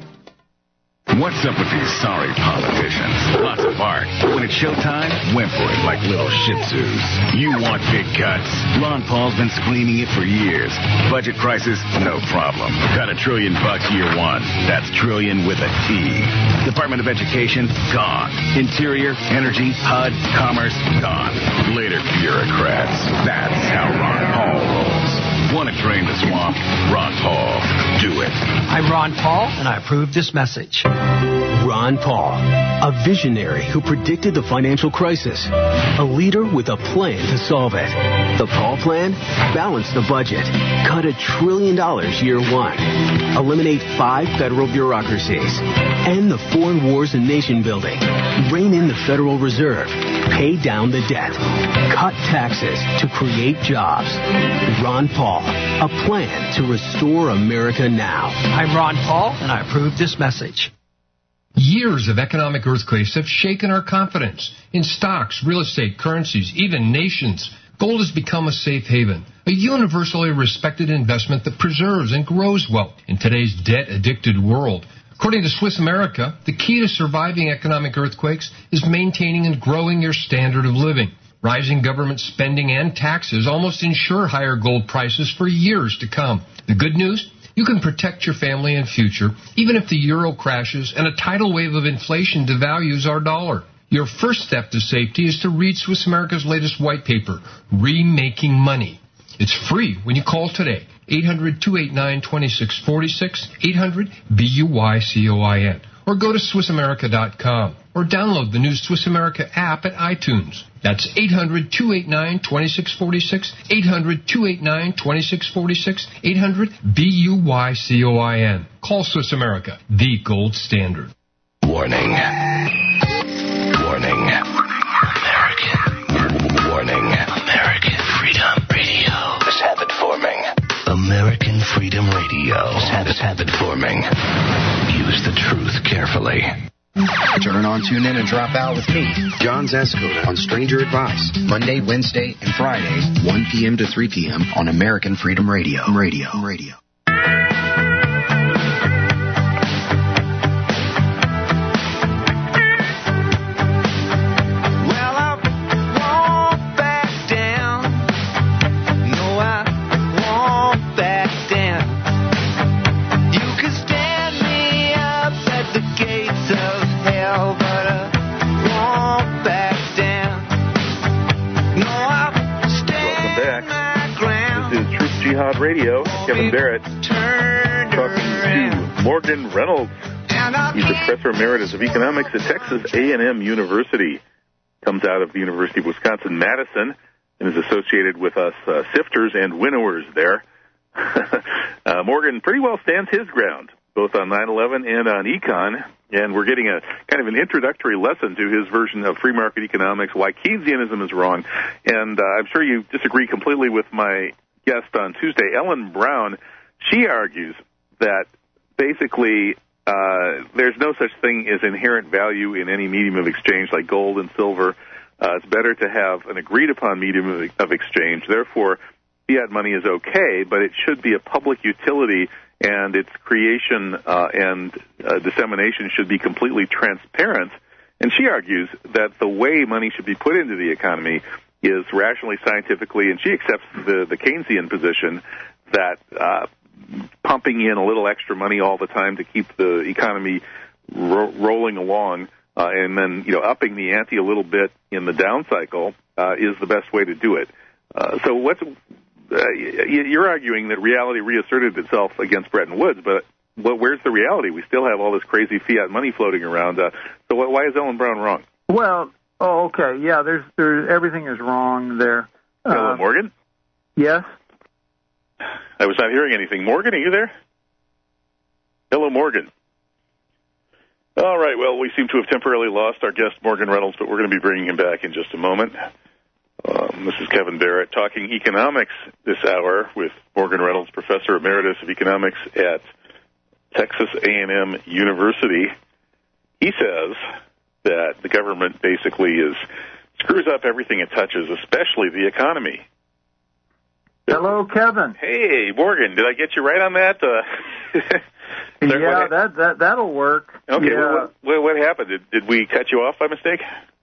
What's up with these sorry politicians? Lots of art. When it's showtime, whimpering like little shih tzus. You want big cuts. Ron Paul's been screaming it for years. Budget crisis? No problem. Got a trillion bucks year one. That's trillion with a T. Department of Education? Gone. Interior, Energy, H U D, Commerce? Gone. Later, bureaucrats. That's how Ron Paul rolls. Want to drain the swamp? Ron Paul. Do it. I'm Ron Paul, and I approve this message. Ron Paul, a visionary who predicted the financial crisis, a leader with a plan to solve it. The Paul plan? Balance the budget. Cut a trillion dollars year one. Eliminate five federal bureaucracies. End the foreign wars and nation building. Rein in the Federal Reserve. Pay down the debt. Cut taxes to create jobs. Ron Paul, a plan to restore America now. I'm Ron Paul, and I approve this message. Years of economic earthquakes have shaken our confidence in stocks, real estate, currencies, even nations. Gold has become a safe haven, a universally respected investment that preserves and grows wealth in today's debt-addicted world. According to Swiss America, the key to surviving economic earthquakes is maintaining and growing your standard of living. Rising government spending and taxes almost ensure higher gold prices for years to come. The good news? You can protect your family and future, even if the euro crashes and a tidal wave of inflation devalues our dollar. Your first step to safety is to read Swiss America's latest white paper, Remaking Money. It's free when you call today, eight hundred, two eight nine, two six four six, eight hundred, B U Y C O I N, or go to Swiss America dot com, or download the new Swiss America app at iTunes. That's eight hundred, two eight nine, two six four six, eight hundred, two eight nine, two six four six, eight hundred, B U Y C O I N. Call Swiss America, the gold standard. Warning. Warning. American. Warning. American Freedom Radio is habit forming. American Freedom Radio is habit, habit forming. Use the truth carefully. Turn on, tune in, and drop out with me, John Zascoda, on Stranger Advice, Monday, Wednesday, and Friday, one p.m. to three p.m. on American Freedom Radio. Radio. Radio. Jihad Radio, Kevin Barrett, talking to Morgan Reynolds. He's a professor emeritus of economics at Texas A and M University. Comes out of the University of Wisconsin-Madison and is associated with us uh, sifters and winnowers there. uh, Morgan pretty well stands his ground, both on nine eleven and on econ, and we're getting a kind of an introductory lesson to his version of free market economics, why Keynesianism is wrong. And uh, I'm sure you disagree completely with my guest on Tuesday, Ellen Brown. She argues that basically uh, there's no such thing as inherent value in any medium of exchange like gold and silver. Uh, it's better to have an agreed-upon medium of, of exchange. Therefore, fiat money is okay, but it should be a public utility, and its creation uh, and uh, dissemination should be completely transparent. And she argues that the way money should be put into the economy is rationally, scientifically, and she accepts the, the Keynesian position that uh, pumping in a little extra money all the time to keep the economy ro- rolling along, uh, and then you know upping the ante a little bit in the down cycle uh, is the best way to do it. Uh, so what's uh, you're arguing that reality reasserted itself against Bretton Woods, but well, where's the reality? We still have all this crazy fiat money floating around. Uh, so why is Ellen Brown wrong? Well, oh, okay, yeah, there's, there's everything is wrong there. Hello, uh, Morgan? Yes? I was not hearing anything. Morgan, are you there? Hello, Morgan. All right, well, we seem to have temporarily lost our guest, Morgan Reynolds, but we're going to be bringing him back in just a moment. Um, this is Kevin Barrett talking economics this hour with Morgan Reynolds, Professor Emeritus of Economics at Texas A and M University. He says that the government basically is screws up everything it touches, especially the economy. Hello, Kevin. Hey, Morgan, did I get you right on that? Uh, yeah, what, that, that, that'll work. Okay, yeah. what, what, what happened? Did, did we cut you off by mistake?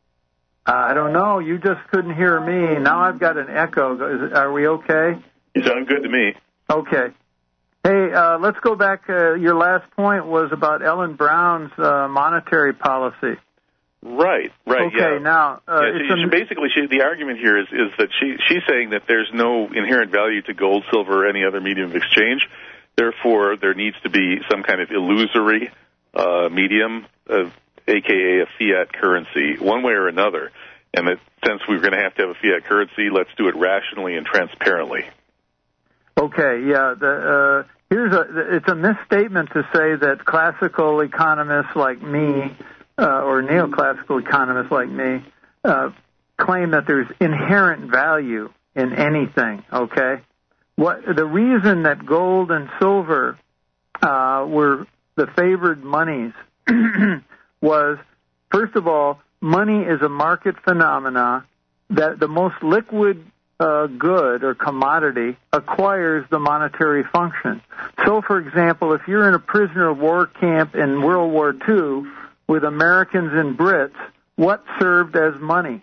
I don't know. You just couldn't hear me. Now I've got an echo. Is, are we okay? You sound good to me. Okay. Hey, uh, let's go back. Uh, your last point was about Ellen Brown's uh, monetary policy. Right, right. Okay, yeah. now uh, yeah, it's she, a, basically, she, the argument here is is that she she's saying that there's no inherent value to gold, silver, or any other medium of exchange. Therefore, there needs to be some kind of illusory uh, medium, of, a k a a fiat currency, one way or another. And that since we're going to have to have a fiat currency, let's do it rationally and transparently. Okay, yeah. The, uh, here's a it's a misstatement to say that classical economists like me. Uh, or neoclassical economists like me, uh, claim that there's inherent value in anything, okay? What the reason that gold and silver uh, were the favored monies was, first of all, money is a market phenomena that the most liquid uh, good or commodity acquires the monetary function. So, for example, if you're in a prisoner of war camp in World War Two, with Americans and Brits, what served as money?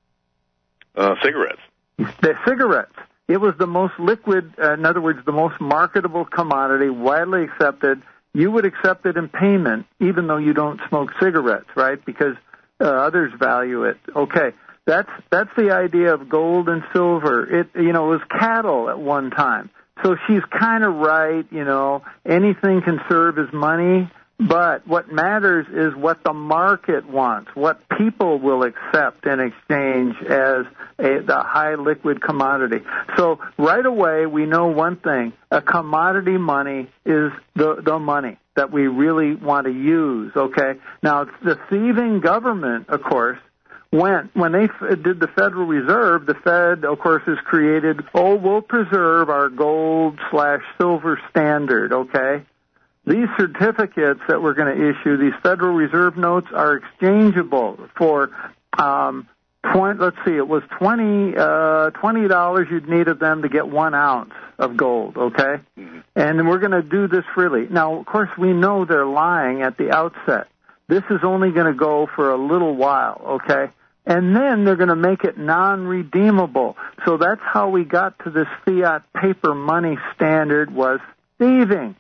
Uh, cigarettes. The cigarettes. It was the most liquid, uh, in other words, the most marketable commodity, widely accepted. You would accept it in payment, even though you don't smoke cigarettes, right? Because uh, others value it. Okay, that's that's the idea of gold and silver. It, you know, it was cattle at one time. So she's kind of right. You know, anything can serve as money. But what matters is what the market wants, what people will accept in exchange as a, the high liquid commodity. So right away we know one thing, a commodity money is the, the money that we really want to use, okay? Now, the thieving government, of course, went, when they f- did the Federal Reserve, the Fed, of course, has created, oh, we'll preserve our gold slash silver standard, okay? These certificates that we're going to issue, these Federal Reserve notes, are exchangeable for, um, twenty, let's see, it was twenty uh, twenty dollars you'd need of them to get one ounce of gold, okay? Mm-hmm. And we're going to do this freely. Now, of course, we know they're lying at the outset. This is only going to go for a little while, okay? And then they're going to make it non-redeemable. So that's how we got to this fiat paper money standard, was thieving.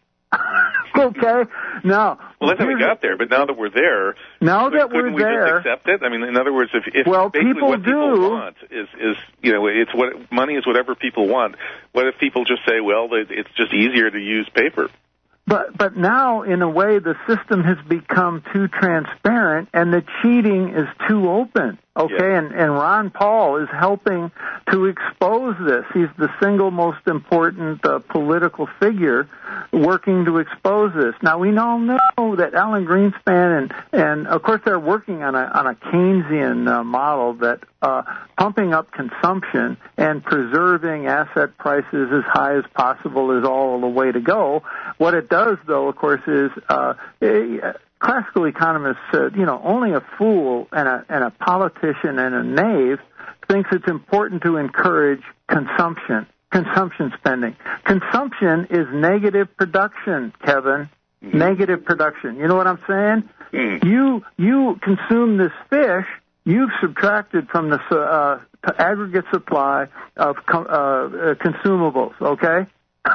Okay, now. Well, that's how we got there. But now that we're there, now that we're we there, just accept it? I mean, in other words, if, if well, basically people what do, people want is, is, you know, it's what money is whatever people want. What if people just say, well, it's just easier to use paper? But but now, in a way, the system has become too transparent, and the cheating is too open. Okay, yeah. and, and Ron Paul is helping to expose this. He's the single most important uh, political figure working to expose this. Now, we all know that Alan Greenspan and, and of course, they're working on a on a Keynesian uh, model that uh, pumping up consumption and preserving asset prices as high as possible is all the way to go. What it does, though, of course, is uh, a, classical economists said, you know, only a fool and a, and a politician and a knave thinks it's important to encourage consumption, consumption spending. Consumption is negative production, Kevin. Mm-hmm. Negative production. You know what I'm saying? Mm. You you consume this fish, you've subtracted from the uh, aggregate supply of uh, uh, consumables, okay?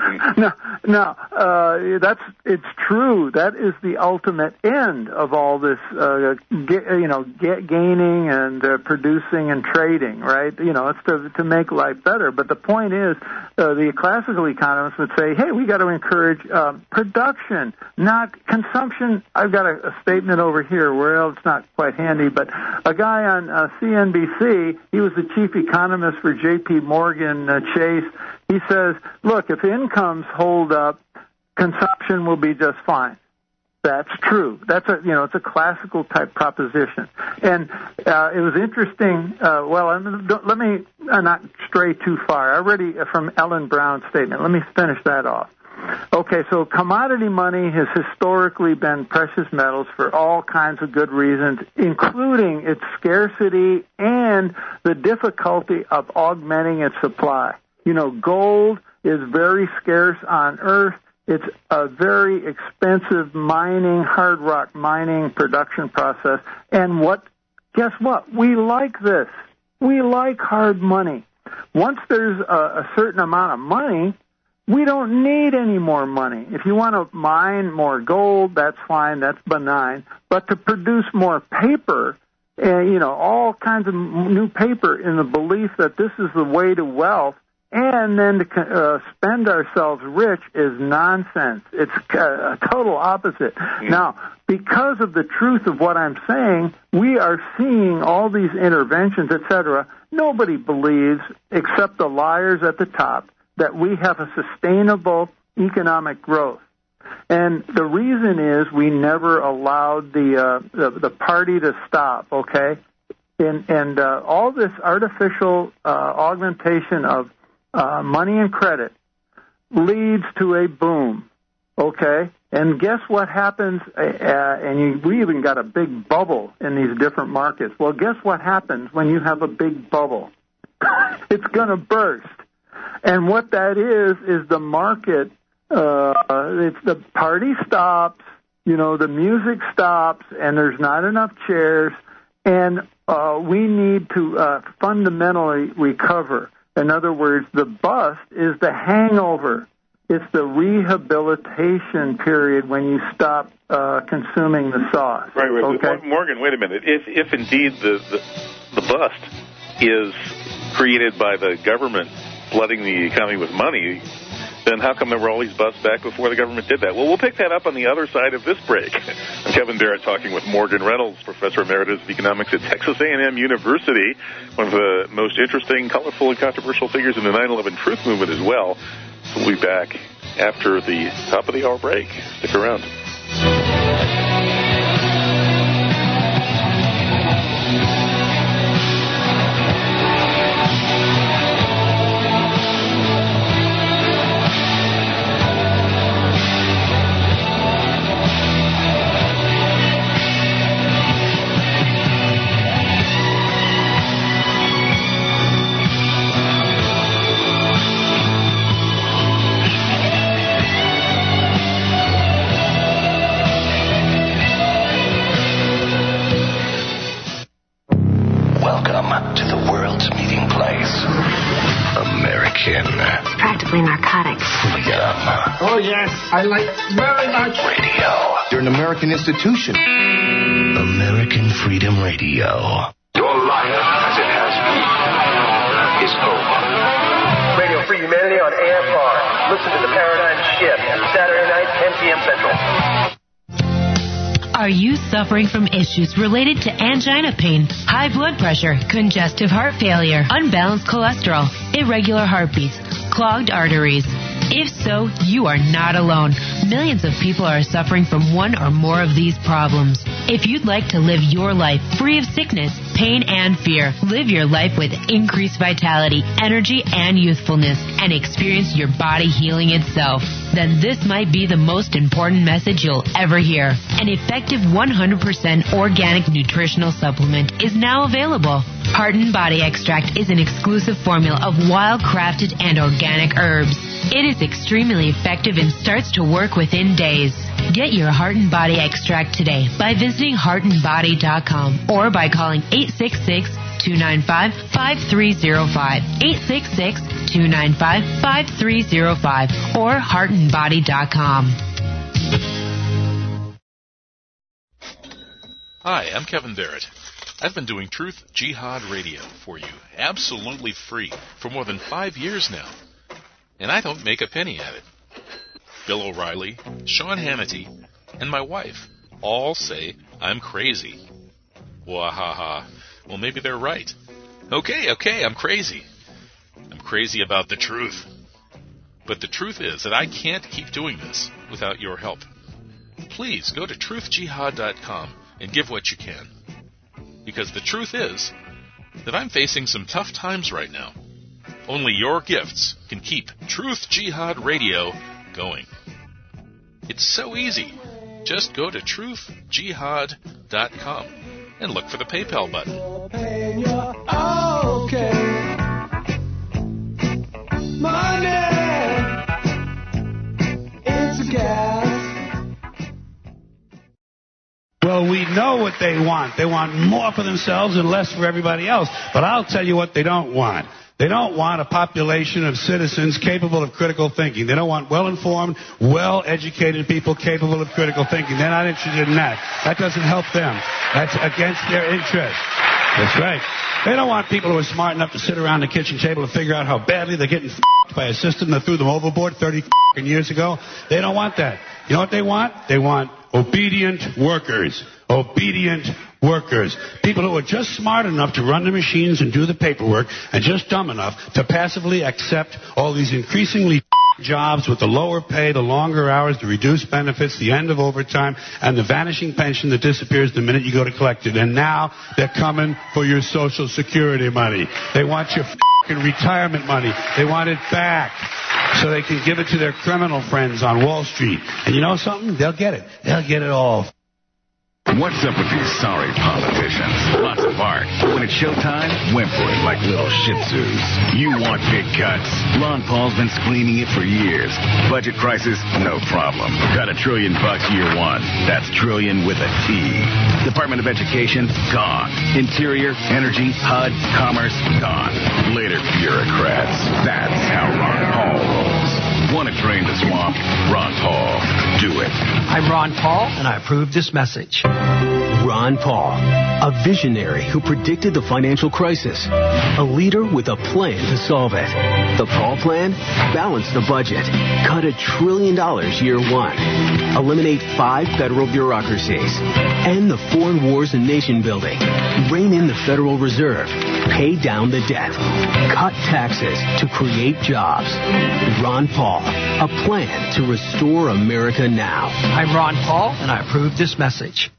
no, no, uh, that's it's true. That is the ultimate end of all this, uh, get, you know, get, gaining and uh, producing and trading, right? You know, it's to to make life better. But the point is, uh, the classical economists would say, hey, we got to encourage uh, production, not consumption. I've got a, a statement over here. Well, it's not quite handy, but a guy on uh, C N B C, he was the chief economist for J P Morgan uh, Chase. He says, look, if incomes hold up, consumption will be just fine. That's true. That's a, you know, it's a classical type proposition. And uh, it was interesting. Uh, well, let me uh, not stray too far. I already, uh, from Ellen Brown's statement, let me finish that off. Okay, so commodity money has historically been precious metals for all kinds of good reasons, including its scarcity and the difficulty of augmenting its supply. You know, gold is very scarce on Earth. It's a very expensive mining, hard rock mining production process. And what? Guess what? We like this. We like hard money. Once there's a, a certain amount of money, we don't need any more money. If you want to mine more gold, that's fine. That's benign. But to produce more paper, uh, you know, all kinds of new paper in the belief that this is the way to wealth, and then to uh, spend ourselves rich is nonsense. It's a total opposite. Mm. Now, because of the truth of what I'm saying, we are seeing all these interventions, et cetera. Nobody believes, except the liars at the top, that we have a sustainable economic growth. And the reason is we never allowed the uh, the, the party to stop, okay? And, and uh, all this artificial uh, augmentation of Uh, money and credit leads to a boom, okay? And guess what happens? Uh, and you, we even got a big bubble in these different markets. Well, guess what happens when you have a big bubble? It's going to burst. And what that is, is the market, uh, it's the party stops, you know, the music stops, and there's not enough chairs, and uh, we need to uh, fundamentally recover. In other words, the bust is the hangover. It's the rehabilitation period when you stop uh, consuming the sauce. Right, right. Okay? Morgan, wait a minute. If, if indeed the, the, the bust is created by the government flooding the economy with money, then how come there were all these busts back before the government did that? Well, we'll pick that up on the other side of this break. I'm Kevin Barrett talking with Morgan Reynolds, Professor Emeritus of Economics at Texas A and M University, one of the most interesting, colorful, and controversial figures in the nine eleven truth movement as well. So we'll be back after the top of the hour break. Stick around. Oh, yes, I like very much. Radio. You're an American institution. American Freedom Radio. Your life, as it has been, is over. Radio Free Humanity on A F R. Listen to the Paradigm Shift, Saturday night, ten p.m. Central. Are you suffering from issues related to angina pain, high blood pressure, congestive heart failure, unbalanced cholesterol, irregular heartbeats, clogged arteries? If so, you are not alone. Millions of people are suffering from one or more of these problems. If you'd like to live your life free of sickness, pain, and fear, live your life with increased vitality, energy, and youthfulness, and experience your body healing itself, then this might be the most important message you'll ever hear. An effective one hundred percent organic nutritional supplement is now available. Heart and Body Extract is an exclusive formula of wild-crafted and organic herbs. It is extremely effective and starts to work within days. Get your Heart and Body Extract today by visiting heart and body dot com or by calling eight six six, two nine five, five three zero five, eight six six, two nine five, five three zero five or heart and body dot com. Hi, I'm Kevin Barrett. I've been doing Truth Jihad Radio for you, absolutely free, for more than five years now. And I don't make a penny at it. Bill O'Reilly, Sean Hannity, and my wife all say I'm crazy. Wahaha. Well, maybe they're right. Okay, okay, I'm crazy. I'm crazy about the truth. But the truth is that I can't keep doing this without your help. Please go to truth jihad dot com and give what you can. Because the truth is that I'm facing some tough times right now. Only your gifts can keep Truth Jihad Radio going. It's so easy. Just go to truth jihad dot com and look for the PayPal button. Okay. Money. It's a gas. Well, we know what they want. They want more for themselves and less for everybody else. But I'll tell you what they don't want. They don't want a population of citizens capable of critical thinking. They don't want well-informed, well-educated people capable of critical thinking. They're not interested in that. That doesn't help them. That's against their interest. That's right. They don't want people who are smart enough to sit around the kitchen table and figure out how badly they're getting f***ed by a system that threw them overboard thirty f***ing years ago. They don't want that. You know what they want? They want obedient workers. Obedient workers. People who are just smart enough to run the machines and do the paperwork and just dumb enough to passively accept all these increasingly jobs with the lower pay, the longer hours, the reduced benefits, the end of overtime, and the vanishing pension that disappears the minute you go to collect it. And now they're coming for your Social Security money. They want your f***ing retirement money. They want it back so they can give it to their criminal friends on Wall Street. And you know something? They'll get it. They'll get it all. What's up with these sorry politicians? Lots of art. When it's showtime, whimpering like little shih tzus. You want big cuts. Ron Paul's been screaming it for years. Budget crisis? No problem. Got a trillion bucks year one. That's trillion with a T. Department of Education? Gone. Interior, Energy, H U D, Commerce? Gone. Later, bureaucrats. That's how Ron Paul rolls. Want to drain the swamp? Ron Paul. Do it. I'm Ron Paul, and I approve this message. Ron Paul, a visionary who predicted the financial crisis, a leader with a plan to solve it. The Paul Plan? Balance the budget. Cut a trillion dollars year one. Eliminate five federal bureaucracies. End the foreign wars and nation building. Rein in the Federal Reserve. Pay down the debt. Cut taxes to create jobs. Ron Paul, a plan to restore America now. I'm Ron Paul, and I approve this message.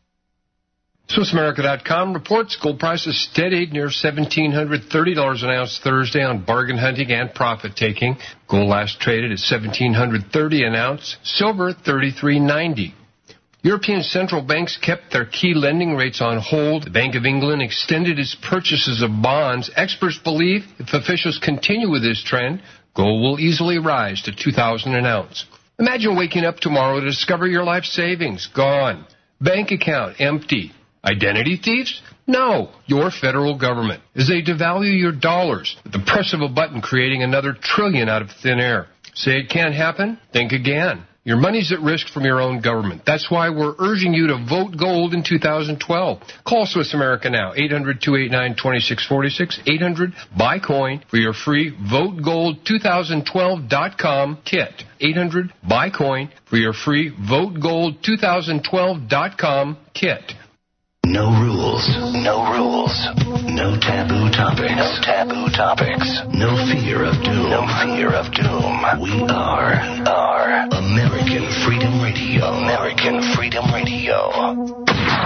Swiss America dot com reports gold prices steadied near one thousand seven hundred thirty dollars an ounce Thursday on bargain hunting and profit taking. Gold last traded at one thousand seven hundred thirty dollars an ounce. Silver thirty-three ninety. European central banks kept their key lending rates on hold. The Bank of England extended its purchases of bonds. Experts believe if officials continue with this trend, gold will easily rise to two thousand dollars an ounce. Imagine waking up tomorrow to discover your life savings gone. Bank account empty. Identity thieves? No, your federal government, as they devalue your dollars at the press of a button, creating another trillion out of thin air. Say it can't happen? Think again. Your money's at risk from your own government. That's why we're urging you to vote gold in two thousand twelve. Call Swiss America now, eight hundred, two eight nine, two six four six, eight hundred, buy coin for your free vote gold twenty twelve dot com kit. eight hundred, buy coin for your free vote gold twenty twelve dot com kit. No rules. No rules. No taboo topics. No taboo topics. No fear of doom. No fear of doom. We are, are American Freedom Radio. American Freedom Radio.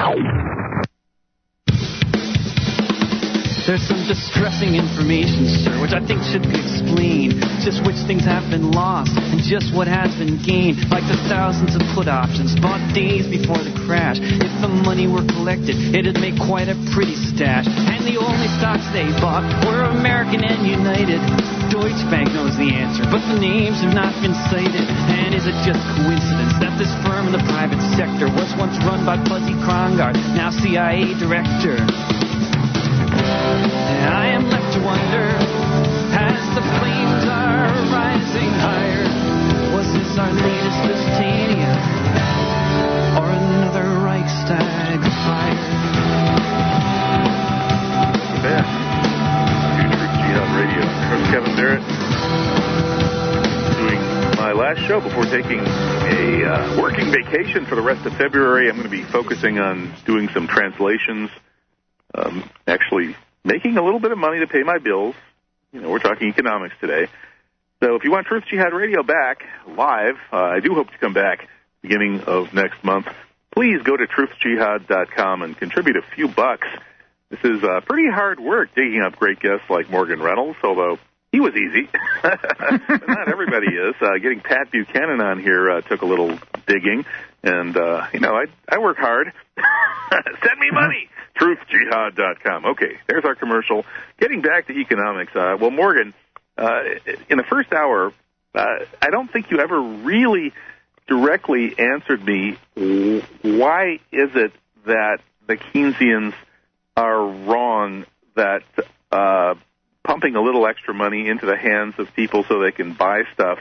There's some distressing information, sir, which I think should be explained. Just which things have been lost and just what has been gained. Like the thousands of put options bought days before the crash. If the money were collected, it'd make quite a pretty stash. And the only stocks they bought were American and United. Deutsche Bank knows the answer, but the names have not been cited. And is it just coincidence that this firm in the private sector was once run by Buzzy Krongard, now C I A director? I am left to wonder, as the flames are show before taking a uh, working vacation for the rest of February. I'm going to be focusing on doing some translations, um, actually making a little bit of money to pay my bills. You know, we're talking economics today. So if you want Truth Jihad Radio back live, uh, I do hope to come back beginning of next month. Please go to truth jihad dot com and contribute a few bucks. This is uh, pretty hard work digging up great guests like Morgan Reynolds, although he was easy. But not everybody is. Uh, getting Pat Buchanan on here uh, took a little digging. And, uh, you know, I I work hard. Send me money. truth jihad dot com. Okay, there's our commercial. Getting back to economics. Uh, well, Morgan, uh, in the first hour, uh, I don't think you ever really directly answered me. Why is it that the Keynesians are wrong that uh, pumping a little extra money into the hands of people so they can buy stuff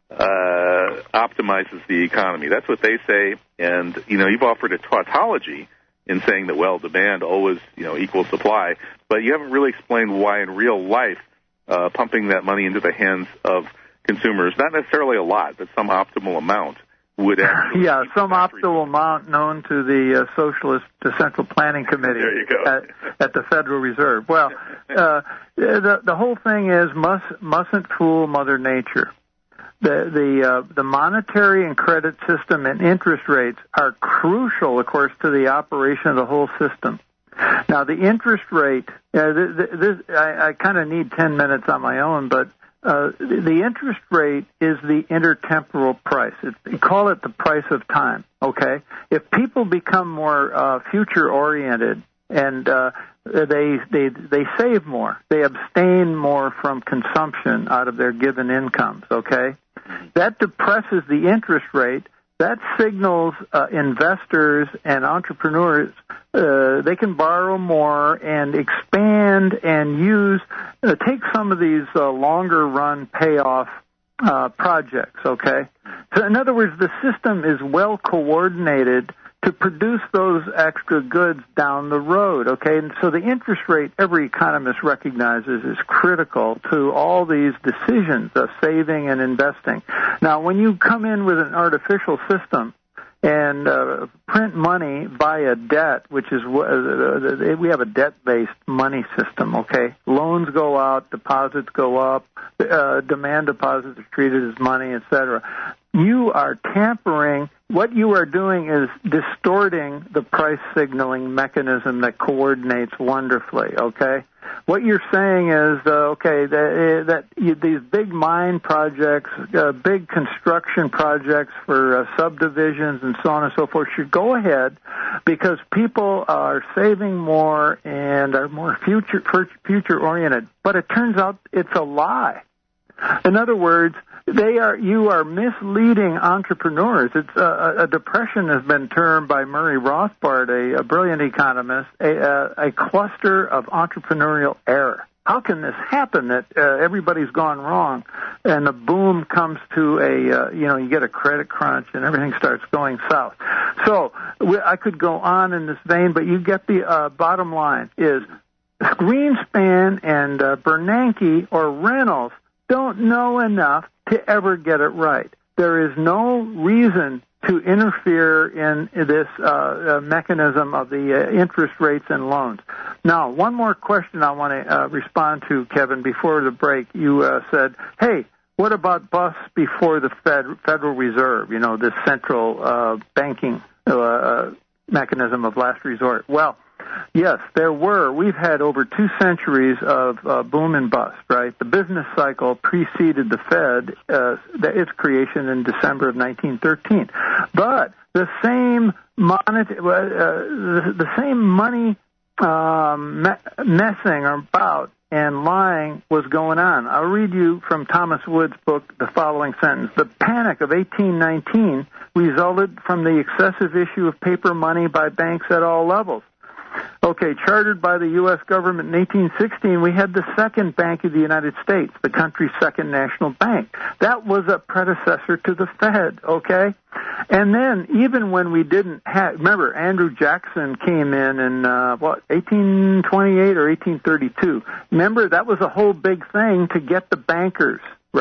uh, optimizes the economy? That's what they say. And, you know, you've offered a tautology in saying that, well, demand always, you know, equals supply. But you haven't really explained why in real life uh, pumping that money into the hands of consumers, not necessarily a lot, but some optimal amount, would actually... Yeah, some optimal amount known to the uh, Socialist to Central Planning Committee there you go. At, at the Federal Reserve. Well, uh, the, the whole thing is must, mustn't fool Mother Nature. The the uh, the monetary and credit system and interest rates are crucial, of course, to the operation of the whole system. Now, the interest rate, uh, this, this, I, I kind of need ten minutes on my own, but uh, the interest rate is the intertemporal price. It, they call it the price of time, okay? If people become more uh, future-oriented and uh, they they they save more, they abstain more from consumption out of their given incomes, okay? That depresses the interest rate. That signals uh, investors and entrepreneurs uh, they can borrow more and expand and use, uh, take some of these uh, longer-run payoff uh, projects, okay? So in other words, the system is well coordinated to produce those extra goods down the road, okay? And so the interest rate, every economist recognizes, is critical to all these decisions of saving and investing. Now, when you come in with an artificial system and uh, print money via debt, which is, uh, we have a debt-based money system, okay? Loans go out, deposits go up, uh, demand deposits are treated as money, et cetera. You are tampering. What you are doing is distorting the price signaling mechanism that coordinates wonderfully, okay? What you're saying is, uh, okay, that, that you, these big mine projects, uh, big construction projects for uh, subdivisions and so on and so forth should go ahead because people are saving more and are more future future-oriented. But it turns out it's a lie. In other words, they are you are misleading entrepreneurs. It's uh, a depression has been termed by Murray Rothbard, a, a brilliant economist, a, a, a cluster of entrepreneurial error. How can this happen that uh, everybody's gone wrong and the boom comes to a, uh, you know, you get a credit crunch and everything starts going south? So we, I could go on in this vein, but you get the uh, bottom line is Greenspan and uh, Bernanke or Reynolds don't know enough to ever get it right. There is no reason to interfere in this uh, uh, mechanism of the uh, interest rates and loans. Now, one more question I want to uh, respond to, Kevin, before the break. You uh, said, hey, what about busts before the Fed, Federal Reserve, you know, this central uh, banking uh, mechanism of last resort? Well, yes, there were. We've had over two centuries of uh, boom and bust, right? The business cycle preceded the Fed, uh, its creation in December of nineteen thirteen. But the same monet- uh, the, the same money um, me- messing about and lying was going on. I'll read you from Thomas Wood's book the following sentence. The panic of eighteen nineteen resulted from the excessive issue of paper money by banks at all levels. Okay, chartered by the U S government in eighteen sixteen, we had the second bank of the United States, the country's second national bank. That was a predecessor to the Fed, okay? And then even when we didn't have, remember, Andrew Jackson came in in, uh, what, eighteen twenty-eight or eighteen thirty-two. Remember, that was a whole big thing to get the bankers, right?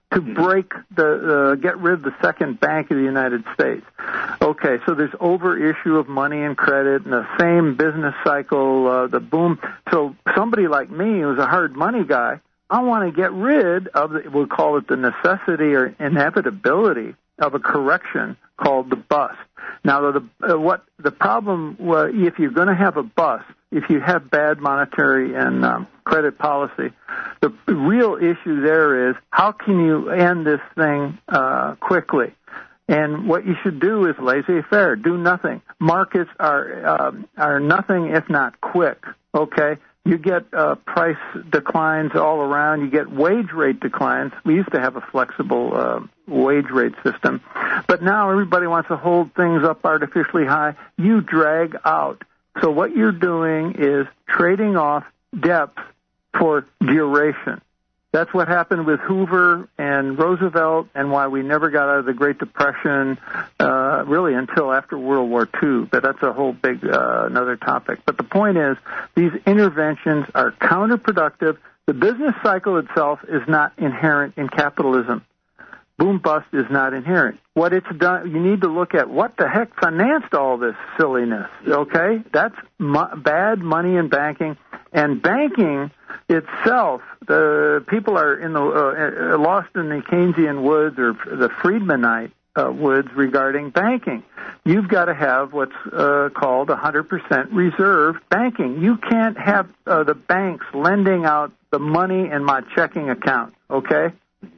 to break the, uh, get rid of the second bank of the United States. Okay, so there's overissue of money and credit and the same business cycle, uh, the boom. So somebody like me who's a hard money guy, I want to get rid of, the, we'll call it the necessity or inevitability of a correction called the bust. Now, the, uh, what the problem, uh, if you're going to have a bust, if you have bad monetary and um, credit policy, the real issue there is how can you end this thing uh, quickly? And what you should do is laissez-faire, do nothing. Markets are um, are nothing if not quick, okay? You get uh, price declines all around. You get wage rate declines. We used to have a flexible uh, wage rate system. But now everybody wants to hold things up artificially high. You drag out. So what you're doing is trading off depth for duration. That's what happened with Hoover and Roosevelt and why we never got out of the Great Depression uh, really until after World War Two. But that's a whole big uh, another topic. But the point is these interventions are counterproductive. The business cycle itself is not inherent in capitalism. Boom bust is not inherent. What it's done, you need to look at what the heck financed all this silliness, okay? That's mo- bad money in banking. And banking itself, the people are in the uh, lost in the Keynesian woods or the Friedmanite uh, woods regarding banking. You've got to have what's uh, called one hundred percent reserve banking. You can't have uh, the banks lending out the money in my checking account, okay?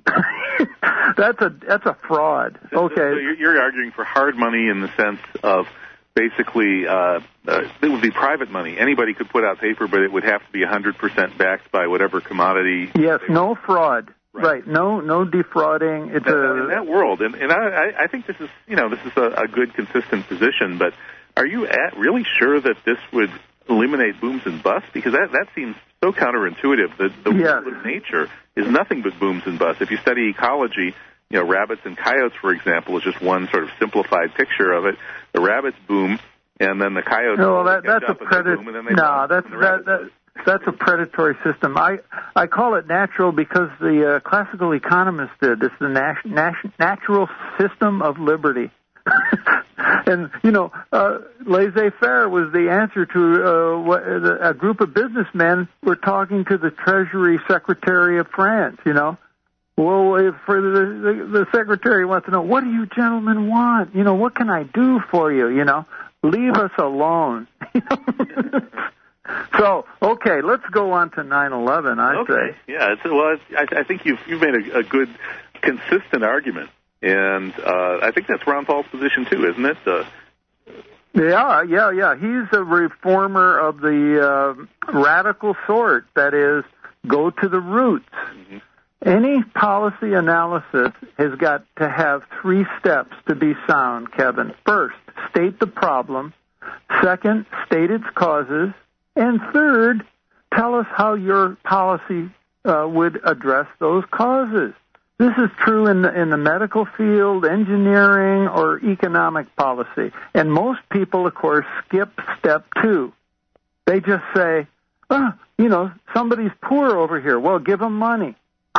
that's a that's a fraud. Okay, so you're, you're arguing for hard money in the sense of basically uh, uh, it would be private money. Anybody could put out paper, but it would have to be one hundred percent backed by whatever commodity. Yes, no fraud. Right. right, no, no defrauding. It's a in that world, and and I, I think this is you know this is a, a good consistent position. But are you at really sure that this would eliminate booms and busts? Because that that seems so counterintuitive. The the yes. world of nature is nothing but booms and busts. If you study ecology, you know rabbits and coyotes, for example, is just one sort of simplified picture of it. The rabbits boom, and then the coyotes. No, that, that's a predatory. No, that's that, that that's a predatory system. I I call it natural because the uh, classical economists did. It's the nat- nat- natural system of liberty. And, you know, uh, laissez-faire was the answer to uh, what, a group of businessmen were talking to the Treasury Secretary of France, you know. Well, if for the, the, the Secretary wants to know, what do you gentlemen want? You know, what can I do for you, you know? Leave us alone. So, okay, let's go on to nine eleven, I okay. say. Yeah, it's, well, it's, I, I think you've, you've made a, a good, consistent argument. And uh, I think that's Ron Paul's position, too, isn't it? Uh, yeah, yeah, yeah. He's a reformer of the uh, radical sort, that is, go to the roots. Mm-hmm. Any policy analysis has got to have three steps to be sound, Kevin. First, state the problem. Second, state its causes. And third, tell us how your policy uh, would address those causes. This is true in the, in the medical field, engineering, or economic policy. And most people, of course, skip step two. They just say, oh, you know, somebody's poor over here. Well, give them money.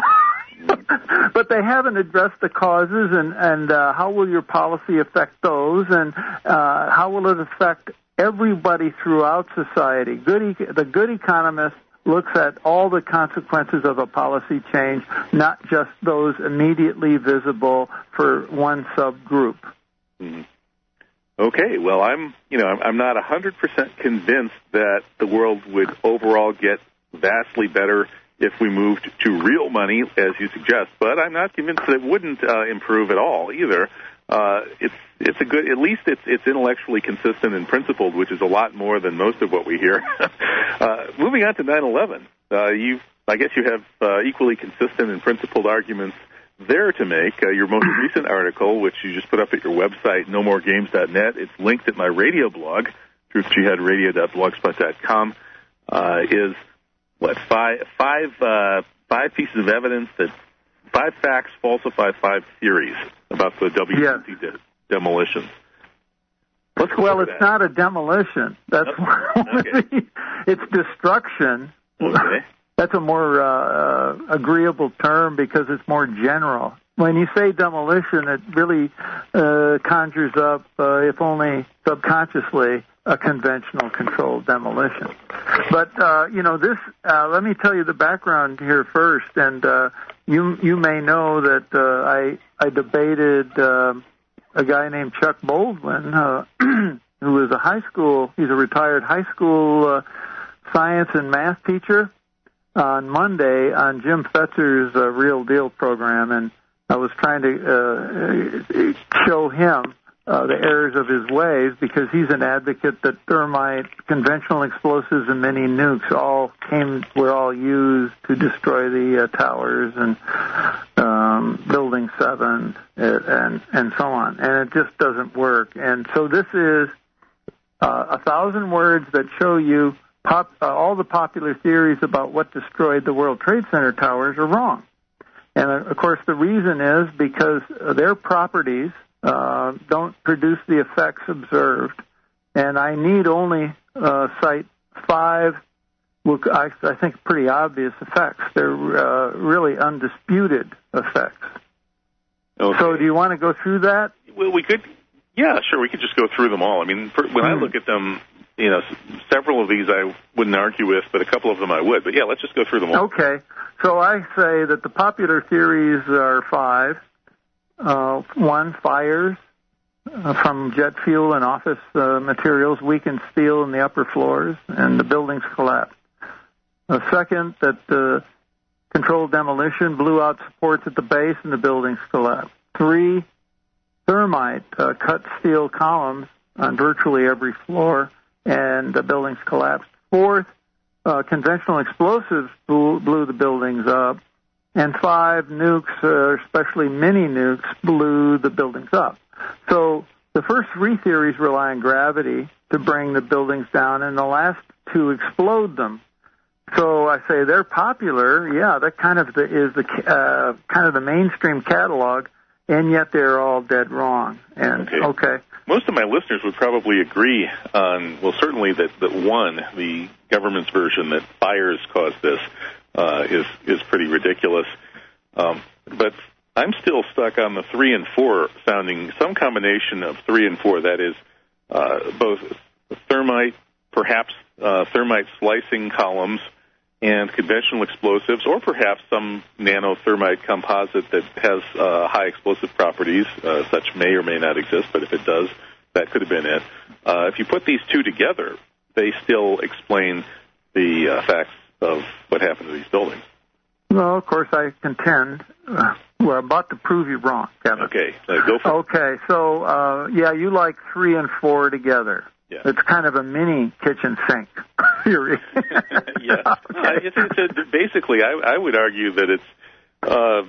But they haven't addressed the causes and, and uh, how will your policy affect those and uh, how will it affect everybody throughout society. Good e- the good economist looks at all the consequences of a policy change, not just those immediately visible for one subgroup. Mm-hmm. Okay, well, I'm, you know, I'm, I'm not one hundred percent convinced that the world would overall get vastly better if we moved to real money, as you suggest, but I'm not convinced that it wouldn't uh, improve at all either. Uh, it's it's a good, at least it's it's intellectually consistent and principled, which is a lot more than most of what we hear. uh, moving on to nine eleven, uh, you I guess you have uh, equally consistent and principled arguments there to make. Uh, your most recent article, which you just put up at your website, no more games dot net, it's linked at my radio blog, truth jihad radio dot blogspot dot com, uh, is what five five uh, five pieces of evidence that. Five facts falsify five theories about the W C C yes. de- demolitions. Let's go well, it's that. not a demolition. That's okay. It's destruction. Okay. that's a more uh, agreeable term because it's more general. When you say demolition, it really uh, conjures up, uh, if only subconsciously, a conventional controlled demolition. But, uh, you know, this, uh, let me tell you the background here first. And uh, you you may know that uh, I, I debated uh, a guy named Chuck Baldwin, uh, who was a high school, he's a retired high school uh, science and math teacher, on Monday on Jim Fetzer's uh, Real Deal program. And I was trying to uh, show him uh, the errors of his ways because he's an advocate that thermite, conventional explosives, and many nukes all came were all used to destroy the uh, towers and um, Building Seven and, and and so on, and it just doesn't work. And so this is uh, a thousand words that show you pop, uh, all the popular theories about what destroyed the World Trade Center towers are wrong. And, of course, the reason is because their properties uh, don't produce the effects observed. And I need only uh, cite five, well, I, I think, pretty obvious effects. They're uh, really undisputed effects. Okay. So do you want to go through that? Well, we could, yeah, sure. We could just go through them all. I mean, for, when mm. I look at them, you know, several of these I wouldn't argue with, but a couple of them I would. But, yeah, let's just go through them all. Okay. So I say that the popular theories are five. Uh, one, fires uh, from jet fuel and office uh, materials weakened steel in the upper floors, and the buildings collapsed. Uh, second, that uh, controlled demolition blew out supports at the base, and the buildings collapsed. Three, thermite uh, cut steel columns on virtually every floor, and the buildings collapsed. Fourth, Uh, conventional explosives blew, blew the buildings up, and five, nukes, uh, especially mini nukes, blew the buildings up. So the first three theories rely on gravity to bring the buildings down, and the last two explode them. So I say they're popular. Yeah, that kind of the, is the uh, kind of the mainstream catalog, and yet they're all dead wrong. And okay. okay. Most of my listeners would probably agree on, well, certainly that, that one, the government's version that fires caused this uh, is is pretty ridiculous. Um, but I'm still stuck on the three and four sounding some combination of three and four. That is uh, both thermite, perhaps uh, thermite slicing columns and conventional explosives, or perhaps some nanothermite composite that has uh, high explosive properties. Uh, such may or may not exist, but if it does, that could have been it. Uh, if you put these two together, they still explain the uh, facts of what happened to these buildings. Well, of course, I contend uh, we're about to prove you wrong, Kevin. Okay, uh, go for okay, it. Okay, so, uh, yeah, you like three and four together. Yeah. It's kind of a mini kitchen sink theory. yeah. Okay. Uh, it's, it's a, basically, I, I would argue that it's uh,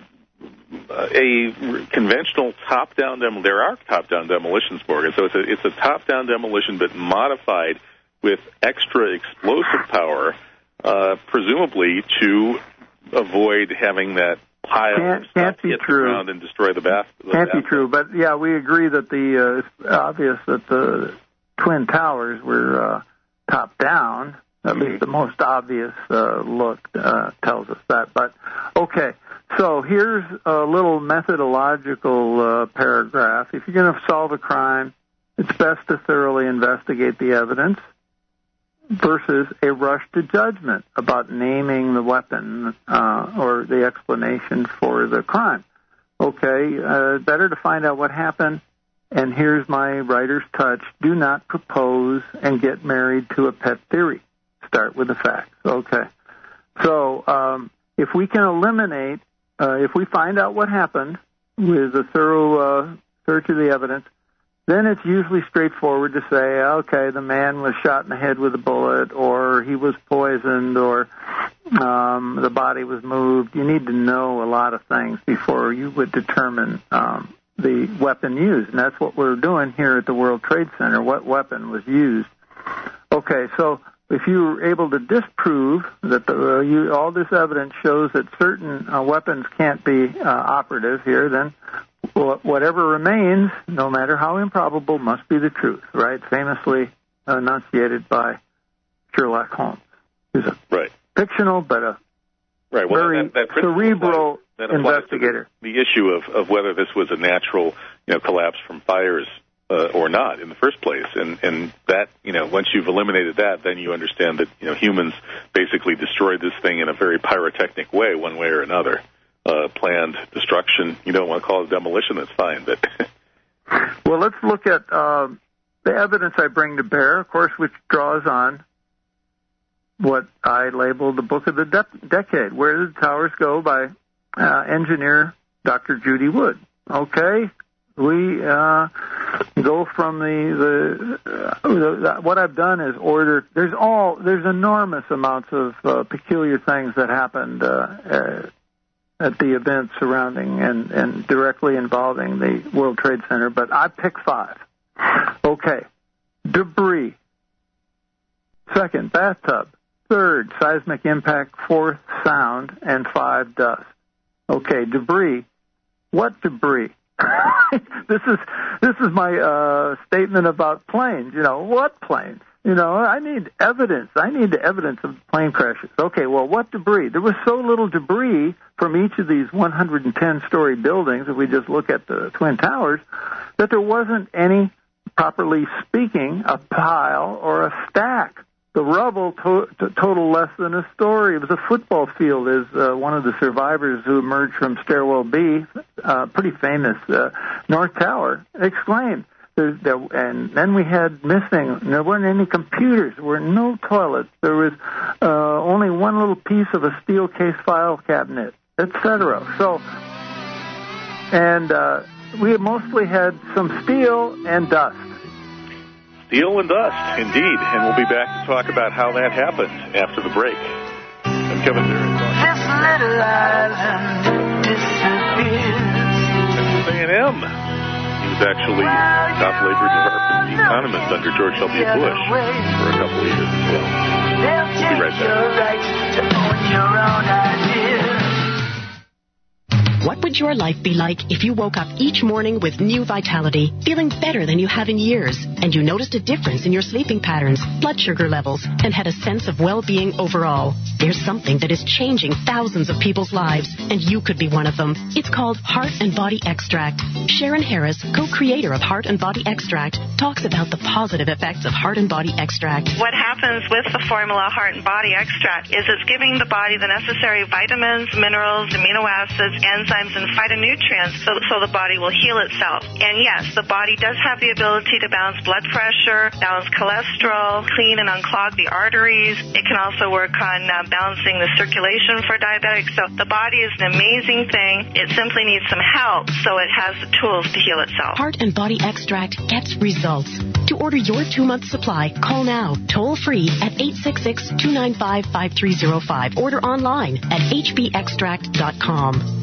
a conventional top-down demolition. There are top-down demolitions, Morgan. So it's a, it's a top-down demolition, but modified with extra explosive power, uh, presumably to avoid having that pile can't, of stuff can't be hit true. the ground and destroy the bath. The can't bath. be true, but yeah, we agree that the uh, it's obvious that the Twin Towers were uh, top down. At mm-hmm. least the most obvious uh, look uh, tells us that. But okay, so here's a little methodological uh, paragraph. If you're going to solve a crime, it's best to thoroughly investigate the evidence versus a rush to judgment about naming the weapon uh, or the explanation for the crime. Okay, uh, better to find out what happened. And here's my writer's touch. Do not propose and get married to a pet theory. Start with the facts. Okay. So um, if we can eliminate, uh, if we find out what happened with a thorough uh, search of the evidence, then it's usually straightforward to say, okay, the man was shot in the head with a bullet, or he was poisoned, or um, the body was moved. You need to know a lot of things before you would determine um, the weapon used, and that's what we're doing here at the World Trade Center. What weapon was used? Okay, so if you were able to disprove that the, uh, you, all this evidence shows that certain uh, weapons can't be uh, operative here, then whatever remains, no matter how improbable, must be the truth, right? Famously enunciated by Sherlock Holmes. He's a right. fictional but a Right. Well, very that, that principle cerebral applies, that applies investigator. To the, the issue of, of whether this was a natural, you know, collapse from fires uh, or not in the first place, and and that, you know, once you've eliminated that, then you understand that, you know, humans basically destroyed this thing in a very pyrotechnic way, one way or another. Uh, planned destruction. You don't want to call it demolition. That's fine, but. Well, let's look at uh, the evidence I bring to bear, of course, which draws on what I labeled the book of the de- decade, Where Did the Towers Go, by uh, engineer Doctor Judy Wood. Okay, we uh, go from the, the, uh, the what I've done is order. There's all there's enormous amounts of uh, peculiar things that happened uh, uh, at the events surrounding and, and directly involving the World Trade Center, but I pick five. Okay, debris. Second, bathtub. Third, seismic impact. Fourth, sound. And five, dust. Okay, debris. What debris? this is this is my uh, statement about planes. You know, what planes? You know, I need evidence. I need the evidence of plane crashes. Okay, well, what debris? There was so little debris from each of these one hundred ten-story buildings, if we just look at the Twin Towers, that there wasn't any, properly speaking, a pile or a stack. The rubble to- to total less than a story. It was a football field, as uh, one of the survivors who emerged from Stairwell B, uh, pretty famous, uh, North Tower, exclaimed. There, there, and then we had missing, there weren't any computers, there were no toilets, there was uh, only one little piece of a steel case file cabinet, et cetera. So, and uh, we mostly had some steel and dust. Steel and dust, indeed. And we'll be back to talk about how that happened after the break. I'm Kevin Barrett. This little island disappears. Texas A and M. He was actually top labor department economist under George W. Bush for a couple of years as well. We'll be right back. What would your life be like if you woke up each morning with new vitality, feeling better than you have in years, and you noticed a difference in your sleeping patterns, blood sugar levels, and had a sense of well-being overall? There's something that is changing thousands of people's lives, and you could be one of them. It's called Heart and Body Extract. Sharon Harris, co-creator of Heart and Body Extract, talks about the positive effects of Heart and Body Extract. What happens with the formula Heart and Body Extract is it's giving the body the necessary vitamins, minerals, amino acids, enzymes, and phytonutrients so, so the body will heal itself. And yes, the body does have the ability to balance blood pressure, balance cholesterol, clean and unclog the arteries. It can also work on uh, balancing the circulation for diabetics. So the body is an amazing thing. It simply needs some help so it has the tools to heal itself. Heart and Body Extract gets results. To order your two-month supply, call now, toll-free at eight six six, two nine five, five three zero five. Order online at h b extract dot com.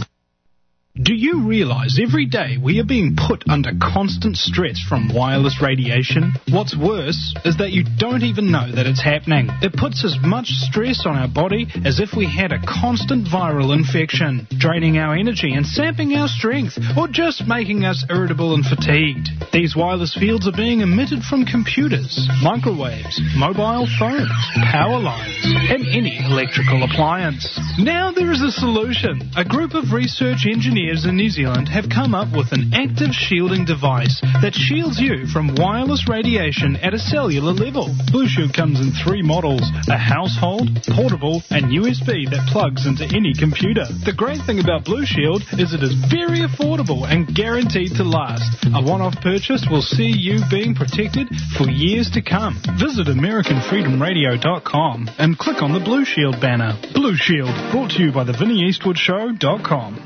Do you realize every day we are being put under constant stress from wireless radiation? What's worse is that you don't even know that it's happening. It puts as much stress on our body as if we had a constant viral infection, draining our energy and sapping our strength, or just making us irritable and fatigued. These wireless fields are being emitted from computers, microwaves, mobile phones, power lines, and any electrical appliance. Now there is a solution. A group of research engineers in New Zealand have come up with an active shielding device that shields you from wireless radiation at a cellular level. Blue Shield comes in three models, a household, portable, and U S B that plugs into any computer. The great thing about Blue Shield is it is very affordable and guaranteed to last. A one-off purchase will see you being protected for years to come. Visit American Freedom Radio dot com and click on the Blue Shield banner. Blue Shield, brought to you by the Vinnie Eastwood Show dot com.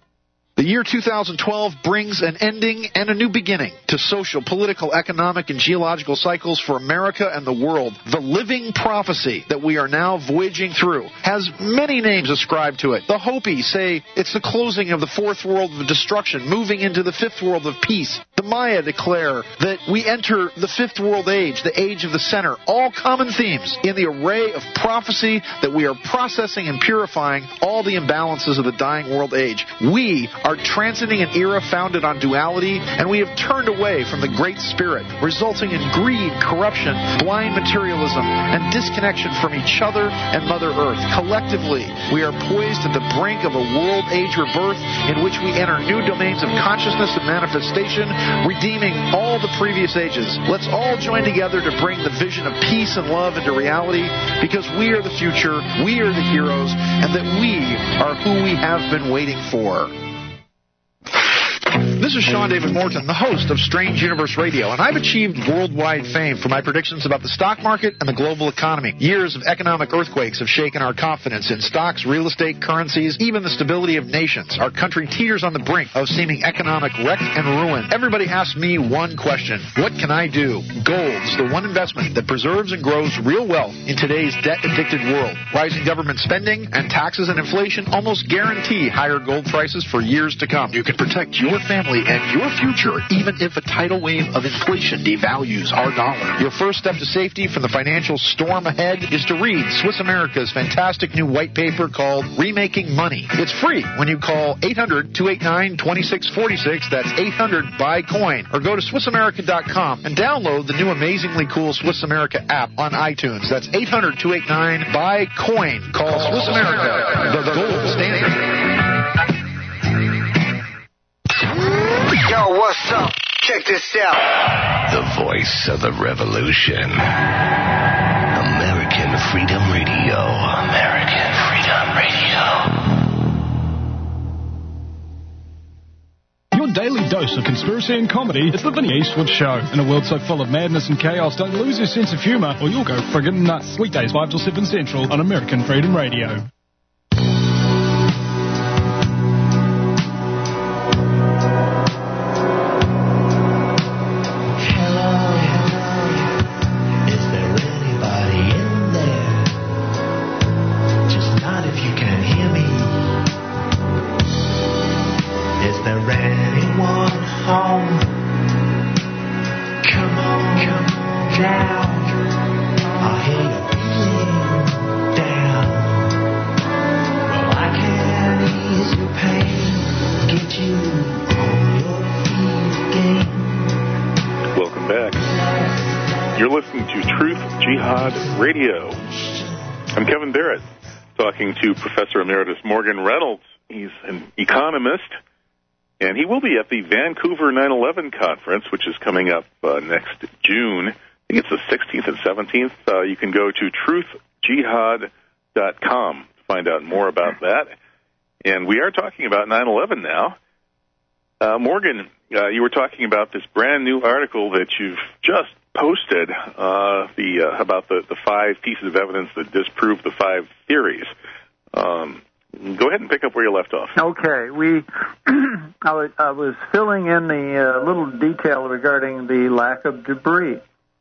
The year two thousand twelve brings an ending and a new beginning to social, political, economic, and geological cycles for America and the world. The living prophecy that we are now voyaging through has many names ascribed to it. The Hopi say it's the closing of the fourth world of destruction, moving into the fifth world of peace. The Maya declare that we enter the fifth world age, the age of the center. All common themes in the array of prophecy that we are processing and purifying all the imbalances of the dying world age. We are transiting an era founded on duality, and we have turned away from the Great Spirit, resulting in greed, corruption, blind materialism, and disconnection from each other and Mother Earth. Collectively, we are poised at the brink of a world age rebirth in which we enter new domains of consciousness and manifestation, redeeming all the previous ages. Let's all join together to bring the vision of peace and love into reality, because we are the future, we are the heroes, and that we are who we have been waiting for. This is Sean David Morton, the host of Strange Universe Radio, and I've achieved worldwide fame for my predictions about the stock market and the global economy. Years of economic earthquakes have shaken our confidence in stocks, real estate, currencies, even the stability of nations. Our country teeters on the brink of seeming economic wreck and ruin. Everybody asks me one question: what can I do? Gold is the one investment that preserves and grows real wealth in today's debt-addicted world. Rising government spending and taxes and inflation almost guarantee higher gold prices for years to come. You can protect your family and your future, even if a tidal wave of inflation devalues our dollar. Your first step to safety from the financial storm ahead is to read Swiss America's fantastic new white paper called Remaking Money. It's free when you call eight hundred, two eight nine, two six four six. That's eight hundred, buy coin. Or go to Swiss America dot com and download the new amazingly cool Swiss America app on iTunes. That's eight hundred, two eight nine, buy coin. Call Swiss America, the, the gold standard. Yo, what's up? Check this out. The voice of the revolution. American Freedom Radio. American Freedom Radio. Your daily dose of conspiracy and comedy. It's the Vinny Eastwood Show. In a world so full of madness and chaos, don't lose your sense of humour or you'll go friggin' nuts. Weekdays five till seven Central on American Freedom Radio. Radio. I'm Kevin Barrett, talking to Professor Emeritus Morgan Reynolds. He's an economist, and he will be at the Vancouver nine eleven conference, which is coming up uh, next June. I think it's the sixteenth and seventeenth. Uh, you can go to truth jihad dot com to find out more about that. And we are talking about nine eleven now. Uh, Morgan, uh, you were talking about this brand new article that you've just posted uh, the uh, about the, the five pieces of evidence that disprove the five theories. Um, go ahead and pick up where you left off. Okay, we I, was, I was filling in the uh, little detail regarding the lack of debris,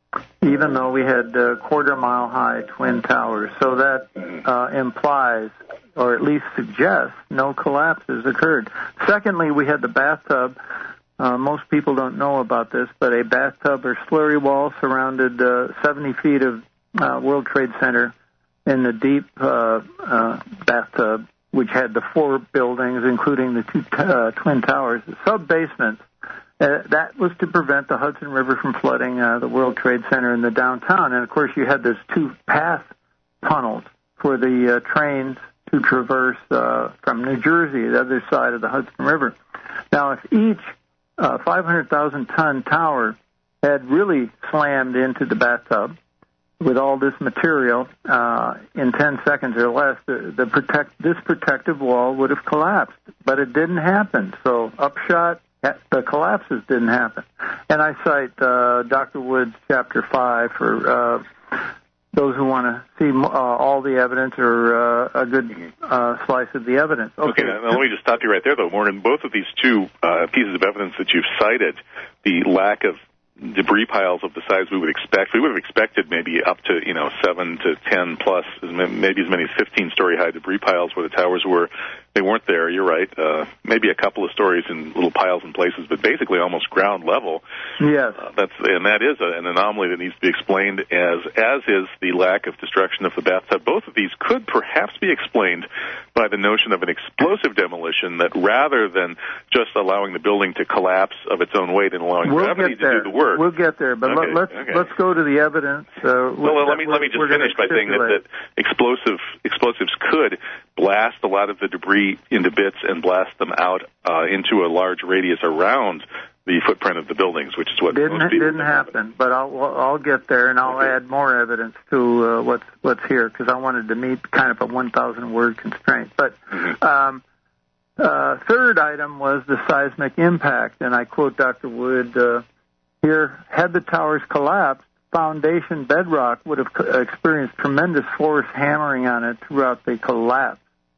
even though we had uh, quarter mile high twin towers. So that uh, implies, or at least suggests, no collapses occurred. Secondly, we had the bathtub. Uh, most people don't know about this, but a bathtub or slurry wall surrounded uh, seventy feet of uh, World Trade Center in the deep uh, uh, bathtub, which had the four buildings, including the two t- uh, twin towers, the sub-basements. Uh, that was to prevent the Hudson River from flooding uh, the World Trade Center in the downtown. And, of course, you had those two path tunnels for the uh, trains to traverse uh, from New Jersey, the other side of the Hudson River. Now, if each uh, five hundred thousand ton tower had really slammed into the bathtub with all this material uh, in ten seconds or less, the, the protect this protective wall would have collapsed. But it didn't happen. So, upshot, the collapses didn't happen. And I cite uh, Doctor Wood's Chapter five for uh, those who want to see uh, all the evidence or uh, a good uh, slice of the evidence. Okay, okay now, now let me just stop you right there, though, Morgan. Both of these two uh, pieces of evidence that you've cited, the lack of debris piles of the size we would expect, we would have expected maybe up to, you know, seven to ten plus, maybe as many as fifteen-story high debris piles where the towers were. they weren't there. You're right. Uh, maybe a couple of stories in little piles and places, but basically almost ground level. Yes. Uh, that's and that is a, an anomaly that needs to be explained, as as is the lack of destruction of the bathtub. Both of these could perhaps be explained by the notion of an explosive demolition, that rather than just allowing the building to collapse of its own weight and allowing we'll gravity get to there. do the work. We'll get there, but okay, let, let's okay. let's go to the evidence. Uh, well, let me let me just finish by saying that, that explosive explosives could blast a lot of the debris into bits and blast them out uh, into a large radius around the footprint of the buildings, which is what didn't most people didn't happen. But I'll I'll get there, and I'll okay. add more evidence to uh, what's what's here, because I wanted to meet kind of a one thousand word constraint. But mm-hmm. um, uh, third item was the seismic impact, and I quote Doctor Wood uh, here: had the towers collapsed, foundation bedrock would have experienced tremendous force hammering on it throughout the collapse.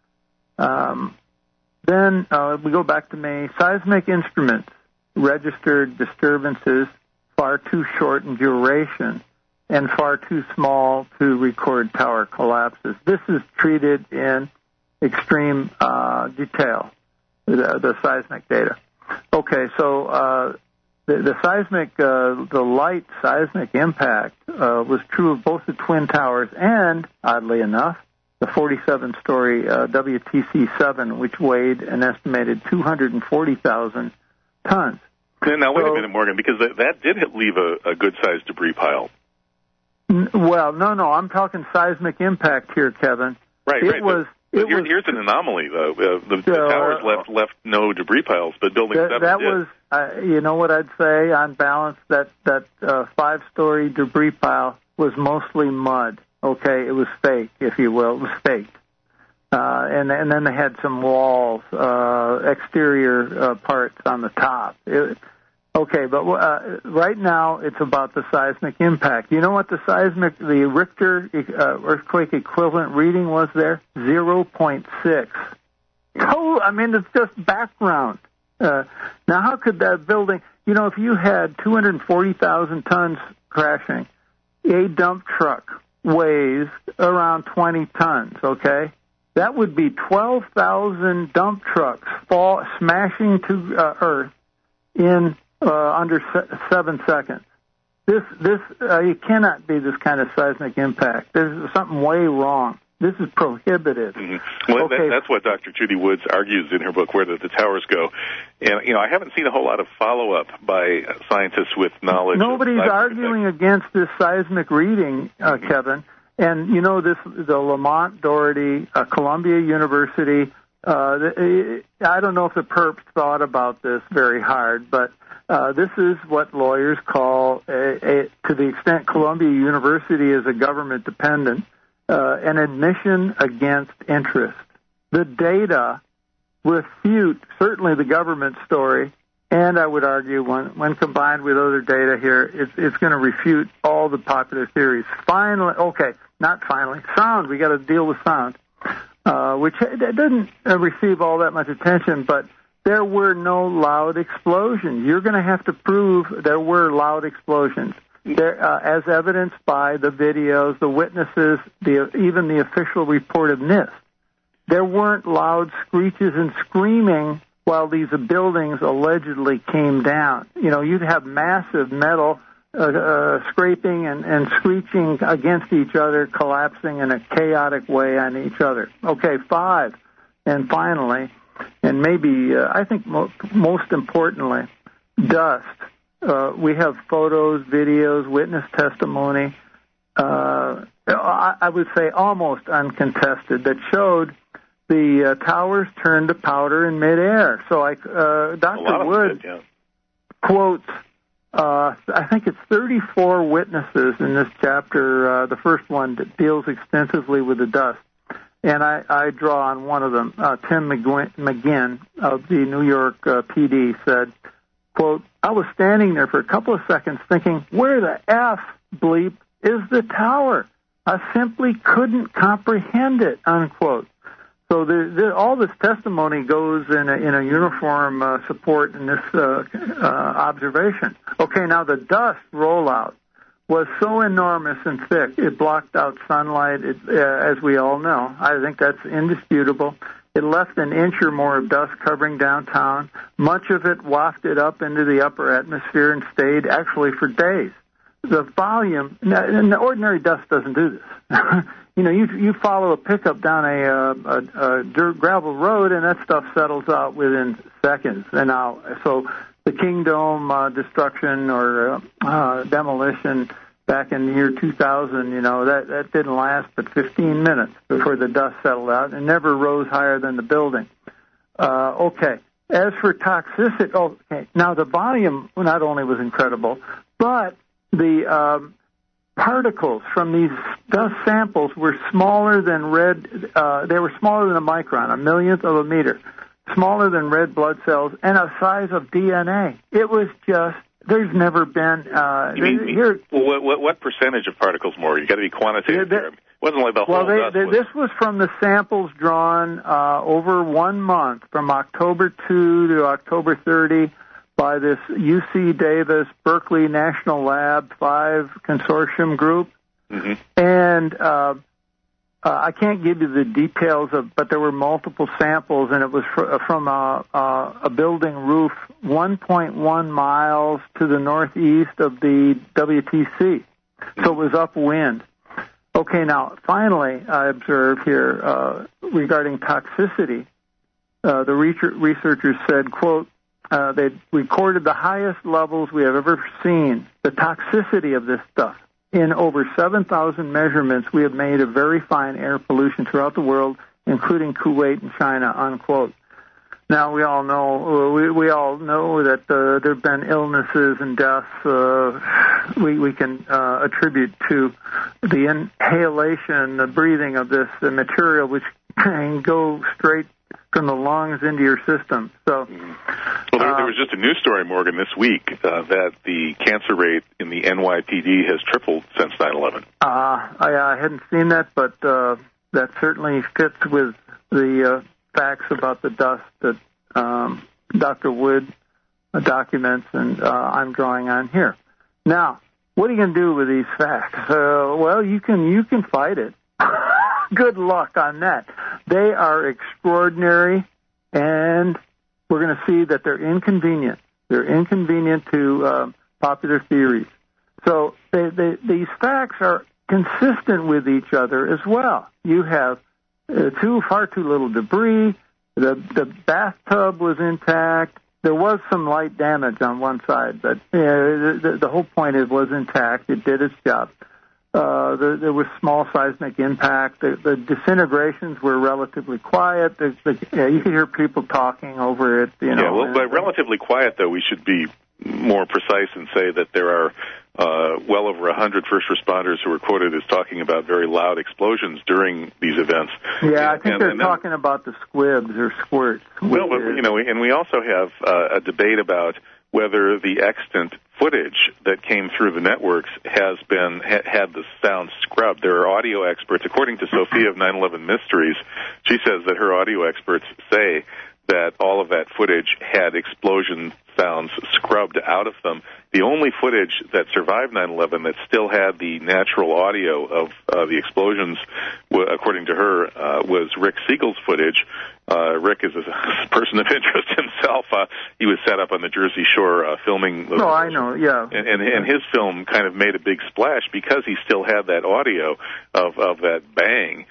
Um, then uh, we go back to May. Seismic instruments registered disturbances far too short in duration and far too small to record tower collapses. This is treated in extreme uh, detail, the, the seismic data. Okay, so uh, the, the seismic, uh, the light seismic impact uh, was true of both the Twin Towers and, oddly enough, the forty-seven story uh, W T C seven, which weighed an estimated two hundred forty thousand tons. Now, wait so, a minute, Morgan, because that, that did leave a, a good-sized debris pile. N- well, no, no, I'm talking seismic impact here, Kevin. Right, it right. Was, but, it but here, was, here's an anomaly, though. Uh, the, the uh, towers left left no debris piles, but Building that, seven that did. was, uh, you know what I'd say, on balance, that, that uh, five-story debris pile was mostly mud. Okay, it was fake, if you will. It was fake. Uh, and, and then they had some walls, uh, exterior uh, parts on the top. It, okay, but uh, right now it's about the seismic impact. You know what the seismic, the Richter uh, earthquake equivalent reading was there? zero point six. Oh, I mean, it's just background. Uh, now, how could that building, you know, if you had two hundred forty thousand tons crashing, a dump truck weighs around twenty tons, okay? That would be twelve thousand dump trucks fall smashing to uh, Earth in uh, under se- seven seconds. This, this, uh, it cannot be this kind of seismic impact. There's something way wrong. This is prohibitive. Mm-hmm. Well, okay. that, that's what Doctor Judy Woods argues in her book, Where the, the Towers Go. And, you know, I haven't seen a whole lot of follow-up by scientists with knowledge. Nobody's arguing effects. against this seismic reading, uh, mm-hmm. Kevin. And, you know, this the Lamont Doherty, uh, Columbia University, uh, the, I don't know if the perps thought about this very hard, but uh, this is what lawyers call, a, a, to the extent Columbia University is a government dependent, uh, an admission against interest. The data refute certainly the government story, and I would argue when, when combined with other data here, it's, it's going to refute all the popular theories. Finally, okay, not finally, sound, we got to deal with sound, uh, which doesn't receive all that much attention, but there were no loud explosions. You're going to have to prove there were loud explosions. There, uh, as evidenced by the videos, the witnesses, the, even the official report of NIST. There weren't loud screeches and screaming while these buildings allegedly came down. You know, you'd have massive metal uh, uh, scraping and, and screeching against each other, collapsing in a chaotic way on each other. Okay, five. And finally, and maybe, uh, I think mo- most importantly, dust. Uh, we have photos, videos, witness testimony, uh, I, I would say almost uncontested, that showed the uh, towers turned to powder in midair. So I, uh, Doctor Wood did, yeah. quotes, uh, I think it's thirty-four witnesses in this chapter, uh, the first one that deals extensively with the dust. And I, I draw on one of them. Uh, Tim McGuinn, McGinn of the New York uh, P D said, quote, I was standing there for a couple of seconds thinking, where the F, bleep, is the tower? I simply couldn't comprehend it, unquote. So the, the, all this testimony goes in a, in a uniform uh, support in this uh, uh, observation. Okay, now the dust rollout was so enormous and thick, it blocked out sunlight, it, uh, as we all know. I think that's indisputable. It left an inch or more of dust covering downtown. Much of it wafted up into the upper atmosphere and stayed actually for days. The volume, and the ordinary dust doesn't do this. You know, you you follow a pickup down a, a, a, a dirt gravel road, and that stuff settles out within seconds. And now, so the Kingdome uh, destruction or uh, uh, demolition back in the year two thousand, you know, that, that didn't last but fifteen minutes before the dust settled out and never rose higher than the building. Uh, okay. As for toxicity, oh, okay. Now the volume not only was incredible, but the um, particles from these dust samples were smaller than red, uh, they were smaller than a micron, a millionth of a meter, smaller than red blood cells, and a size of D N A. It was just, there's never been, uh, you mean, here. Well, what, what, what percentage of particles more? You got to be quantitative yeah, here. It wasn't like the well, whole they, dust. They, was this was from the samples drawn uh, over one month, from October second to October thirtieth, by this U C Davis Berkeley National Lab five consortium group. Mm-hmm. And uh, uh, I can't give you the details of, but there were multiple samples, and it was fr- from a, a, a building roof one point one miles to the northeast of the W T C. So it was upwind. Okay, now, finally, I observe here uh, regarding toxicity, uh, the researchers said, quote, Uh, they recorded the highest levels we have ever seen, the toxicity of this stuff. In over seven thousand measurements, we have made of very fine air pollution throughout the world, including Kuwait and China, unquote. Now, we all know we, we all know that uh, there have been illnesses and deaths uh, we, we can uh, attribute to the inhalation, the breathing of this uh, material, which can go straight from the lungs into your system. So, well, there, there was just a news story, Morgan, this week uh, that the cancer rate in the N Y P D has tripled since nine eleven. Uh, I, I hadn't seen that, but uh, that certainly fits with the uh, facts about the dust that um, Doctor Wood uh, documents and uh, I'm drawing on here. Now, what are you going to do with these facts? Uh, well, you can you can fight it. Good luck on that. They are extraordinary, and we're going to see that they're inconvenient. They're inconvenient to uh, popular theories. So they, they, these facts are consistent with each other as well. You have uh, too far too little debris. The the bathtub was intact. There was some light damage on one side, but uh, the, the whole point is it was intact. It did its job. Uh, there, there was small seismic impact. The, the disintegrations were relatively quiet. The, the, yeah, you could hear people talking over it. You know, yeah, well, by relatively quiet, though, we should be more precise and say that there are uh, well over one hundred first responders who were quoted as talking about very loud explosions during these events. Yeah, I think and, they're and then, talking about the squibs or squirts. Well, but, you know, and we also have uh, a debate about whether the extant footage that came through the networks has been ha- had the sound scrubbed. There are audio experts, according to Sophia of nine eleven Mysteries, she says that her audio experts say that all of that footage had explosion sounds scrubbed out of them. The only footage that survived nine eleven that still had the natural audio of uh, the explosions, w- according to her, uh, was Rick Siegel's footage. Uh, Rick is a person of interest himself. Uh, he was set up on the Jersey Shore uh, filming. Oh, I know, yeah. And, and, and his film kind of made a big splash because he still had that audio of, of that bang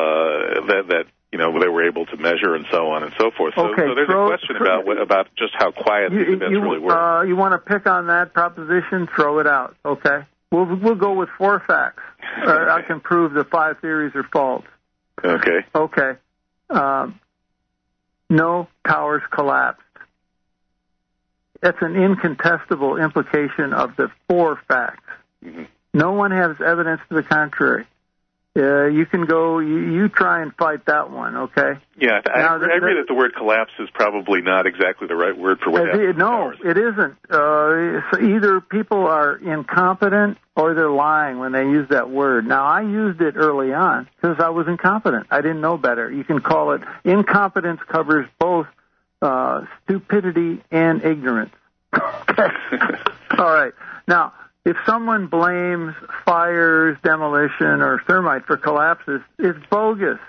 uh, that, that you know, they were able to measure and so on and so forth. So, okay, so there's throw, a question throw, about what, about just how quiet you, these events you, really were. Uh, you want to pick on that proposition? Throw it out, okay? We'll we'll go with four facts. uh, okay. I can prove the five theories are false. Okay. Okay. Um, no towers collapsed. That's an incontestable implication of the four facts. Mm-hmm. No one has evidence to the contrary. Uh, you can go, you, you try and fight that one, okay? Yeah, I, now, I the, agree the, that the word collapse is probably not exactly the right word for what uh, happened. No, it isn't. Uh, so either people are incompetent or they're lying when they use that word. Now, I used it early on because I was incompetent. I didn't know better. You can call it, incompetence covers both uh, stupidity and ignorance. Okay. All right. Now, if someone blames fires, demolition, or thermite for collapses, it's bogus.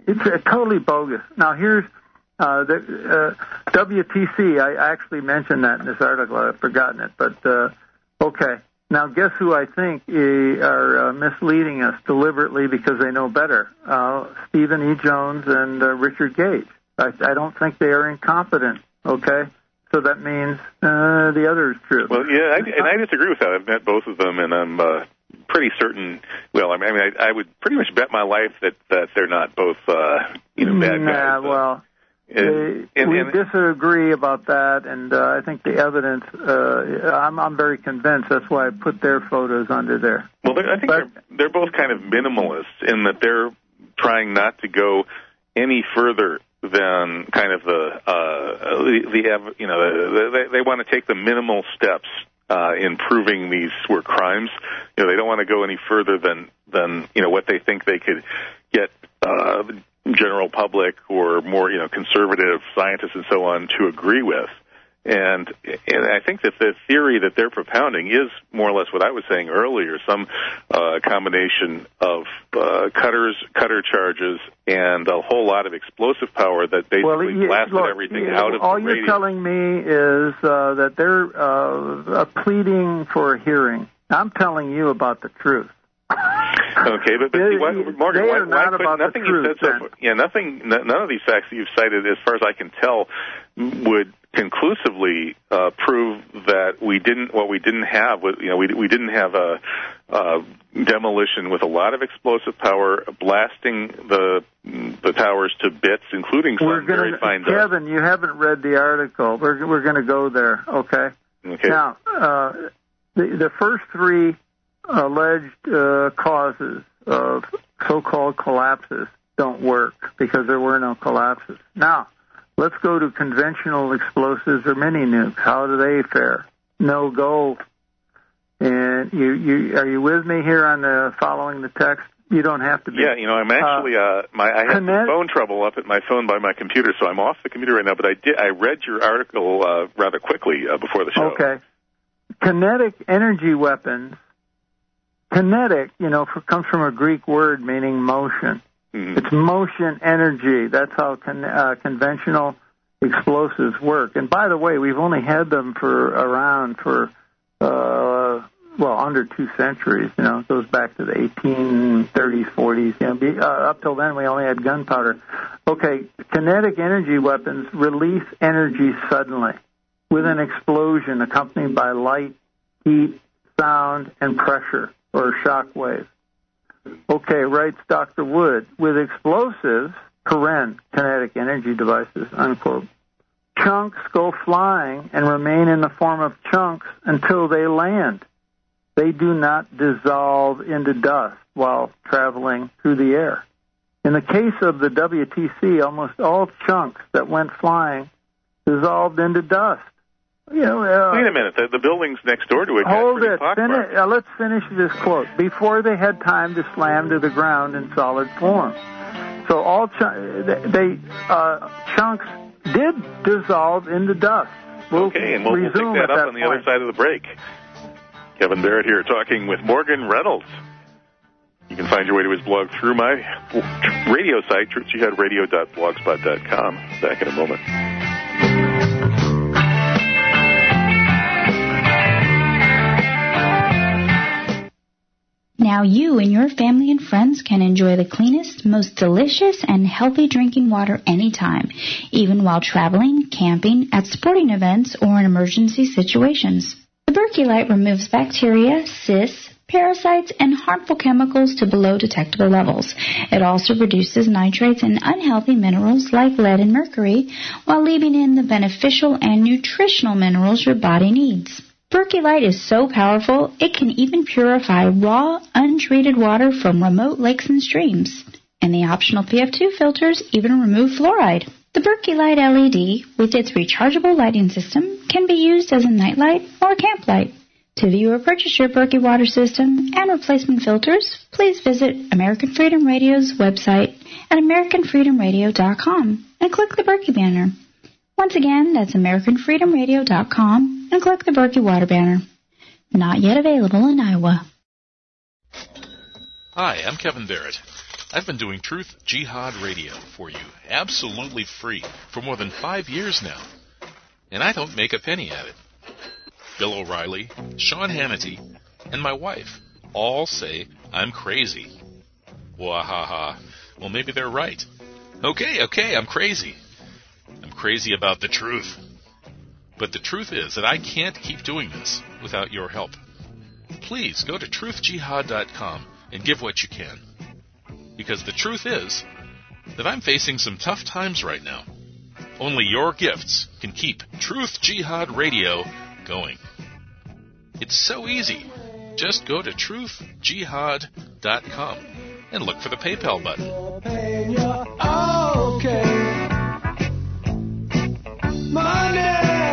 it's uh, totally bogus. Now, here's uh, the uh, W T C. I actually mentioned that in this article. I've forgotten it. But, uh, okay. Now, guess who I think are uh, misleading us deliberately because they know better? Uh, Stephen E. Jones and uh, Richard Gage. I, I don't think they are incompetent, okay? So that means uh, the other is true. Well, yeah, I, and I disagree with that. I've met both of them, and I'm uh, pretty certain, well, I mean, I, I would pretty much bet my life that, that they're not both, uh, you know, bad nah, guys. Nah, well... And, and, we and, disagree about that, and uh, I think the evidence, uh, I'm, I'm very convinced. That's why I put their photos under there. Well, I think but, they're, they're both kind of minimalists in that they're trying not to go any further than kind of the, uh, the, the you know, the, they, they want to take the minimal steps uh, in proving these were crimes. You know, they don't want to go any further than, than you know, what they think they could get uh general public or more, you know, conservative scientists and so on to agree with. And and I think that the theory that they're propounding is more or less what I was saying earlier, some uh, combination of uh, cutters, cutter charges, and a whole lot of explosive power that basically well, yeah, blasted look, everything yeah, out of all the you're radio. telling me is uh, that they're uh, pleading for a hearing. I'm telling you about the truth. Okay, but, but see, why, Morgan, they why, are why not could about nothing the truth, you've said so, yeah, nothing, n- none of these facts that you've cited, as far as I can tell, would conclusively uh, prove that we didn't. What we didn't have was, you know, we we didn't have a, a demolition with a lot of explosive power, blasting the the towers to bits, including some we're gonna, very fine dust. Kevin, you haven't read the article. We're we're going to go there. Okay. Okay. Now, uh, the the first three alleged uh, causes of so-called collapses don't work because there were no collapses. Now, let's go to conventional explosives or mini nukes. How do they fare? No go. And you, you are you with me here on the following the text? You don't have to be. Yeah, you know, I'm actually uh, my I had some phone trouble up at my phone by my computer, so I'm off the computer right now. But I did I read your article uh, rather quickly uh, before the show. Okay. Kinetic energy weapons. Kinetic, you know, for, comes from a Greek word meaning motion. Mm-hmm. It's motion energy. That's how con, uh, conventional explosives work. And by the way, we've only had them for around for, uh, well, under two centuries. You know, it goes back to the eighteen thirties, forties. You know, be, uh, up till then, we only had gunpowder. Okay, kinetic energy weapons release energy suddenly with an explosion accompanied by light, heat, sound, and pressure, or shock wave. Okay, writes Doctor Wood, with explosives, paren, kinetic energy devices, unquote, chunks go flying and remain in the form of chunks until they land. They do not dissolve into dust while traveling through the air. In the case of the W T C, almost all chunks that went flying dissolved into dust. You know, uh, Wait a minute. The, the buildings next door to it hold got it. Fini- uh, let's finish this quote. Before they had time to slam to the ground in solid form. So all ch- they uh, chunks did dissolve into dust. We'll okay, and we'll, we'll pick that up that on the point. other side of the break. Kevin Barrett here talking with Morgan Reynolds. You can find your way to his blog through my radio site, truth jihad radio dot blogspot dot com. Back in a moment. Now you and your family and friends can enjoy the cleanest, most delicious, and healthy drinking water anytime, even while traveling, camping, at sporting events, or in emergency situations. The Berkey Light removes bacteria, cysts, parasites, and harmful chemicals to below detectable levels. It also reduces nitrates and unhealthy minerals like lead and mercury, while leaving in the beneficial and nutritional minerals your body needs. Berkey Light is so powerful, it can even purify raw, untreated water from remote lakes and streams. And the optional P F two filters even remove fluoride. The Berkey Light L E D, with its rechargeable lighting system, can be used as a nightlight or camp light. To view or purchase your Berkey water system and replacement filters, please visit American Freedom Radio's website at american freedom radio dot com and click the Berkey banner. Once again, that's american freedom radio dot com and click the Berkey water banner. Not yet available in Iowa. Hi, I'm Kevin Barrett. I've been doing Truth Jihad Radio for you, absolutely free, for more than five years now. And I don't make a penny at it. Bill O'Reilly, Sean Hannity, and my wife all say I'm crazy. Wahaha. Well, maybe they're right. Okay, okay, I'm crazy. I'm crazy about the truth. But the truth is that I can't keep doing this without your help. Please go to truth jihad dot com and give what you can. Because the truth is that I'm facing some tough times right now. Only your gifts can keep Truth Jihad Radio going. It's so easy. Just go to truth jihad dot com and look for the PayPal button. Okay. Money.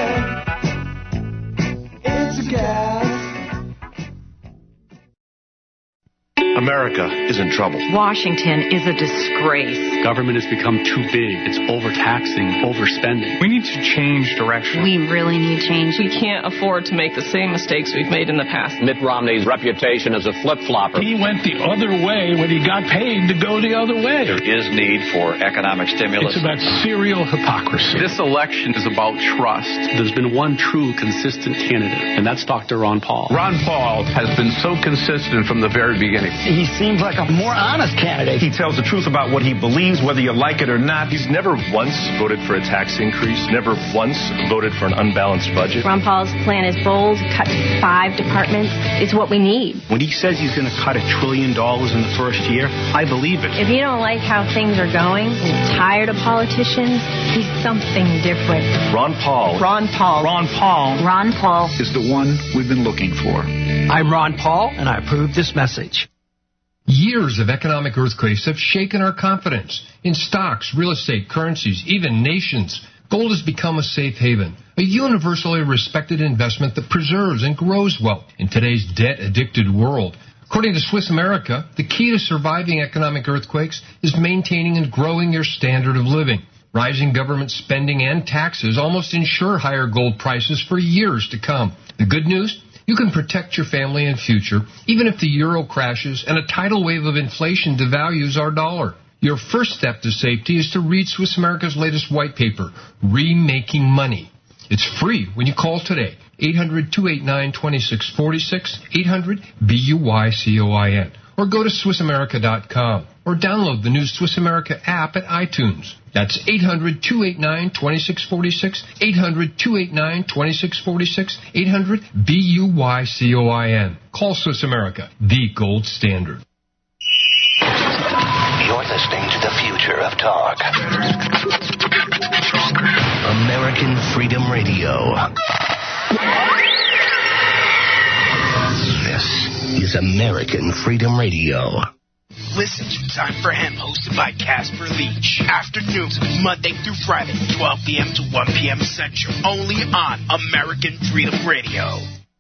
It's a gas. America is in trouble. Washington is a disgrace. Government has become too big. It's overtaxing, overspending. We need to change direction. We really need change. We can't afford to make the same mistakes we've made in the past. Mitt Romney's reputation as a flip-flopper. He went the other way when he got paid to go the other way. There is need for economic stimulus. It's about serial hypocrisy. This election is about trust. There's been one true, consistent candidate, and that's Doctor Ron Paul. Ron Paul has been so consistent from the very beginning. He seems like a more honest candidate. He tells the truth about what he believes, whether you like it or not. He's never once voted for a tax increase, never once voted for an unbalanced budget. Ron Paul's plan is bold, cut five departments. It's what we need. When he says he's going to cut a trillion dollars in the first year, I believe it. If you don't like how things are going and you're tired of politicians, he's something different. Ron Paul. Ron Paul. Ron Paul. Ron Paul is the one we've been looking for. I'm Ron Paul, and I approve this message. Years of economic earthquakes have shaken our confidence in stocks, real estate, currencies, even nations. Gold has become a safe haven, a universally respected investment that preserves and grows wealth in today's debt-addicted world. According to Swiss America, the key to surviving economic earthquakes is maintaining and growing your standard of living. Rising government spending and taxes almost ensure higher gold prices for years to come. The good news? You can protect your family and future, even if the euro crashes and a tidal wave of inflation devalues our dollar. Your first step to safety is to read Swiss America's latest white paper, Remaking Money. It's free when you call today, eight hundred, two eight nine, two six four six, eight hundred, B U Y C O I N, or go to swiss america dot com, or download the new Swiss America app at iTunes. That's eight hundred, two eight nine, two six four six, eight hundred, two eight nine, two six four six, eight hundred, B U Y C O I N. Call Swiss America, the gold standard. You're listening to the future of talk. American Freedom Radio. This is American Freedom Radio. Listen to Time for Him, hosted by Casper Leach. Afternoons, Monday through Friday, twelve p.m. to one p.m. Central. Only on American Freedom Radio.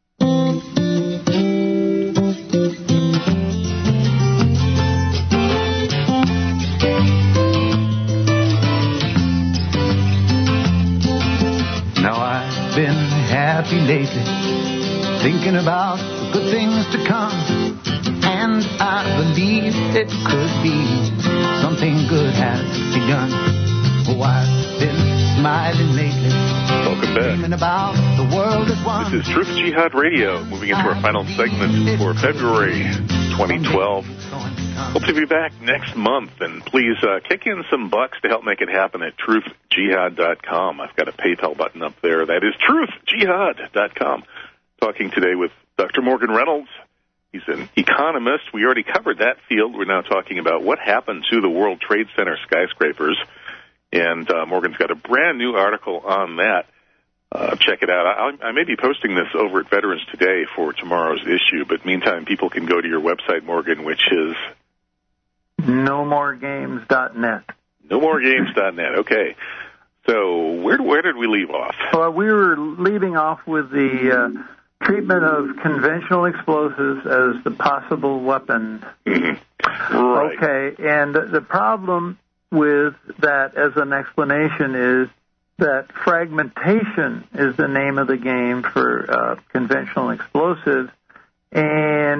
Now I've been happy lately, thinking about the good things to come. And I believe it could be something good has begun. Oh, I've been smiling lately. Welcome back. About the world as one. This is Truth Jihad Radio, moving into our final segment for February twenty twelve. Hope to be back next month, and please uh, kick in some bucks to help make it happen at truth jihad dot com. I've got a PayPal button up there. That is truth jihad dot com. Talking today with Doctor Morgan Reynolds. He's an economist. We already covered that field. We're now talking about what happened to the World Trade Center skyscrapers. And uh, Morgan's got a brand new article on that. Uh, check it out. I, I may be posting this over at Veterans Today for tomorrow's issue, but meantime, people can go to your website, Morgan, which is no more games dot net. no more games dot net. Okay. So where where did we leave off? Well, we were leaving off with the uh, treatment of conventional explosives as the possible weapon. Mm-hmm. Right. Okay, and the problem with that as an explanation is that fragmentation is the name of the game for uh, conventional explosives, and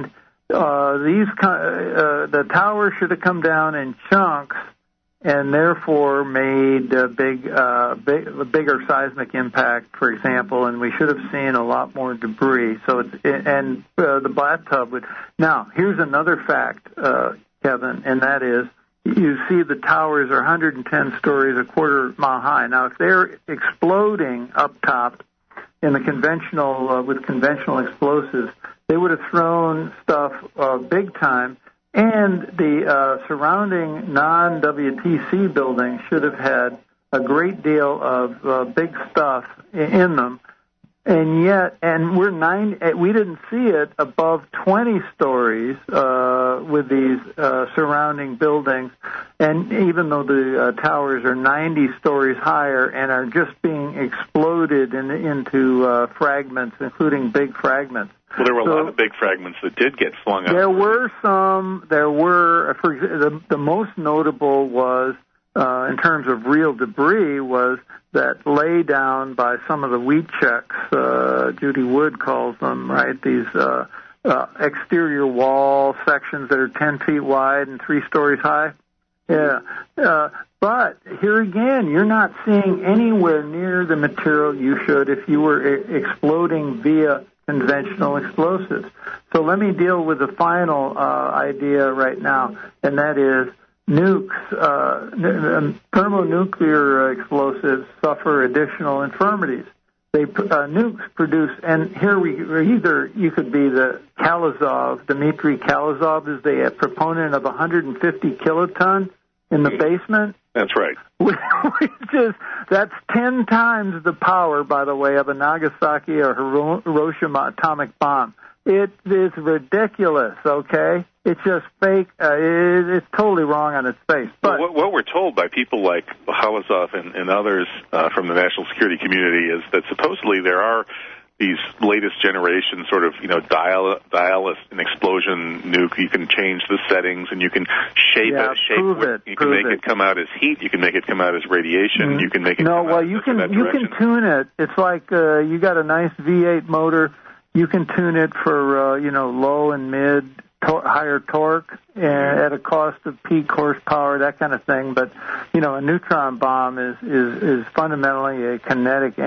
uh, these uh, the tower should have come down in chunks, and therefore made a big, uh, big, a bigger seismic impact, for example, and we should have seen a lot more debris. So, it's, and uh, the bathtub would. Now, here's another fact, uh, Kevin, and that is, you see the towers are one hundred ten stories, a quarter mile high. Now, if they're exploding up top in the conventional uh, with conventional explosives, they would have thrown stuff uh, big time. And the uh, surrounding non-W T C buildings should have had a great deal of uh, big stuff in them. And yet, and we're nine, we didn't see it above twenty stories uh, with these uh, surrounding buildings. And even though the uh, towers are ninety stories higher and are just being exploded in, into uh, fragments, including big fragments. Well, there were a so, lot of big fragments that did get flung out. There were some. There were, for the, the most notable was, uh, in terms of real debris, was that lay down by some of the wheat checks, uh, Judy Wood calls them, right? These uh, uh, exterior wall sections that are ten feet wide and three stories high. Yeah. Uh, but here again, you're not seeing anywhere near the material you should if you were e- exploding via conventional explosives. So let me deal with the final uh, idea right now, and that is nukes, uh, thermonuclear explosives suffer additional infirmities. They uh, nukes produce, and here we either you could be the Kalizov, Dmitry Kalizov is the proponent of one hundred fifty kiloton in the basement. That's right. Which is, that's ten times the power, by the way, of a Nagasaki or Hiroshima atomic bomb. It is ridiculous, okay? It's just fake. Uh, it, it's totally wrong on its face. But well, what, what we're told by people like Khalazov and, and others uh, from the national security community is that supposedly there are these latest generation sort of, you know, dial, dial an explosion nuke. You can change the settings and you can shape yeah, it. Shape prove it. it. You prove can make it. it come out as heat. You can make it come out as radiation. Mm-hmm. You can make it no, come well, out you in can that you direction. can tune it. It's like uh, you got a nice V eight motor. You can tune it for uh, you know low and mid, tor- higher torque, and at a cost of peak horsepower, that kind of thing. But you know, a neutron bomb is is, is fundamentally a kinetic.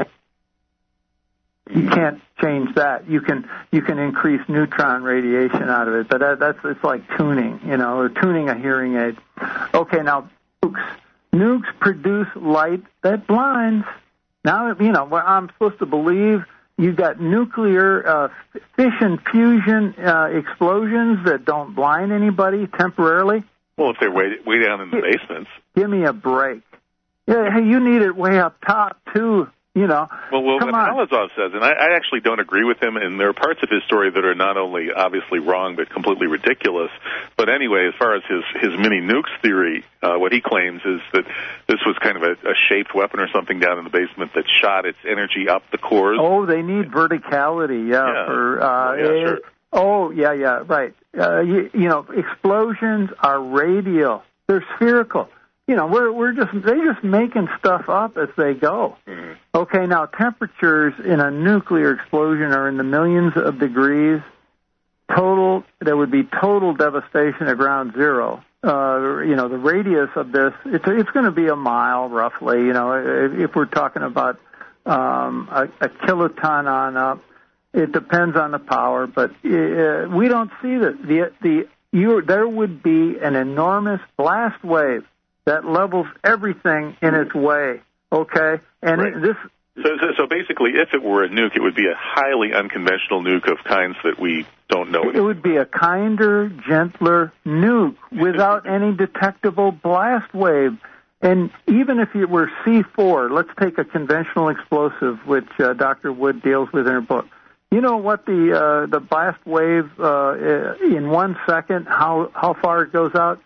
You can't change that. You can you can increase neutron radiation out of it, but that, that's it's like tuning, you know, or tuning a hearing aid. Okay, now nukes. Nukes produce light that blinds. Now, you know, what I'm supposed to believe. You've got nuclear uh, fission fusion uh, explosions that don't blind anybody temporarily. Well, if they're way, way down in the basements. Give me a break. Yeah, hey, you need it way up top, too. You know, well, well Come what on. Khalazov says, and I, I actually don't agree with him, and there are parts of his story that are not only obviously wrong but completely ridiculous. But anyway, as far as his, his mini nukes theory, uh, what he claims is that this was kind of a, a shaped weapon or something down in the basement that shot its energy up the cores. Oh, they need verticality, yeah. yeah. For, uh, oh, yeah, sure. Oh, yeah, yeah, right. Uh, you, you know, explosions are radial. They're spherical. You know, we're we're just they're just making stuff up as they go. Mm-hmm. Okay, now temperatures in a nuclear explosion are in the millions of degrees. Total, there would be total devastation at ground zero. Uh, you know, the radius of this, it's it's going to be a mile roughly. You know, if, if we're talking about um, a, a kiloton on up, it depends on the power, but uh, we don't see that. The the you there would be an enormous blast wave that levels everything in its way, okay? And right. it, this. So, so, so basically, if it were a nuke, it would be a highly unconventional nuke of kinds that we don't know. It would be a kinder, gentler nuke without any detectable blast wave. And even if it were C four, let's take a conventional explosive, which uh, Doctor Wood deals with in her book. You know what the uh, the blast wave uh, in one second, how how far it goes out?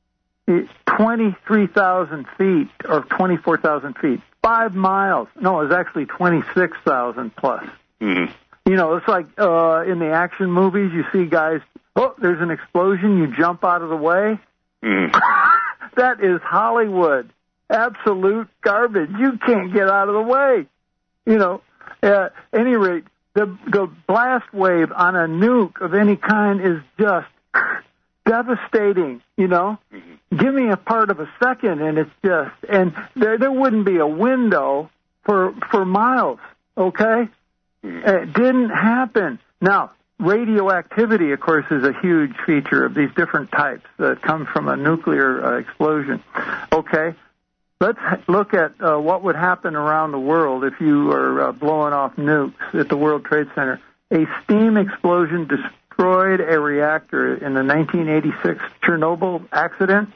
twenty-three thousand feet or twenty-four thousand feet, five miles. No, it was actually twenty-six thousand plus. Mm-hmm. You know, it's like uh, in the action movies, you see guys, oh, there's an explosion, you jump out of the way. Mm-hmm. That is Hollywood. Absolute garbage. You can't get out of the way. You know, at any rate, the the blast wave on a nuke of any kind is just devastating, you know. Mm-hmm. Give me a part of a second, and it's just, and there there wouldn't be a window for for miles, okay? Mm-hmm. It didn't happen. Now, radioactivity, of course, is a huge feature of these different types that come from a nuclear uh, explosion, okay? Let's look at uh, what would happen around the world if you are uh, blowing off nukes at the World Trade Center. A steam explosion destroyed a reactor in the nineteen eighty-six Chernobyl accident.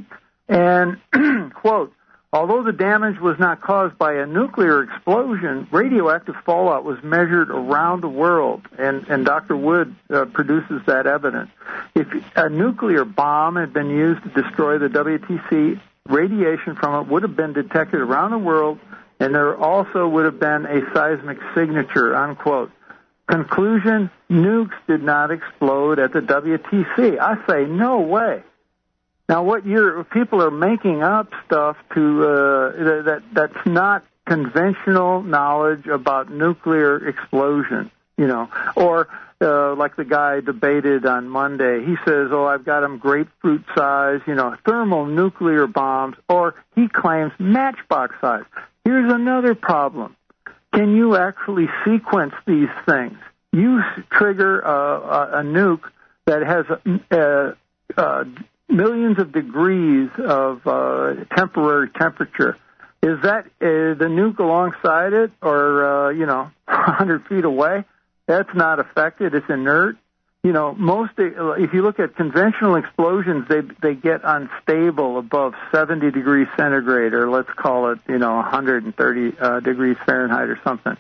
And, quote, although the damage was not caused by a nuclear explosion, radioactive fallout was measured around the world, and, and Doctor Wood uh, produces that evidence. If a nuclear bomb had been used to destroy the W T C, radiation from it would have been detected around the world, and there also would have been a seismic signature, unquote. Conclusion, nukes did not explode at the W T C. I say, no way. Now, what you're, people are making up stuff to uh, that that's not conventional knowledge about nuclear explosion, you know, or uh, like the guy debated on Monday. He says, oh, I've got them grapefruit size, you know, thermonuclear bombs, or he claims matchbox size. Here's another problem. Can you actually sequence these things? You trigger a, a, a nuke that has a, a, a millions of degrees of uh, temporary temperature. Is that uh, the nuke alongside it, or uh, you know, one hundred feet away? That's not affected. It's inert. You know, most if you look at conventional explosions, they they get unstable above seventy degrees centigrade, or let's call it, you know, one hundred thirty uh, degrees Fahrenheit or something.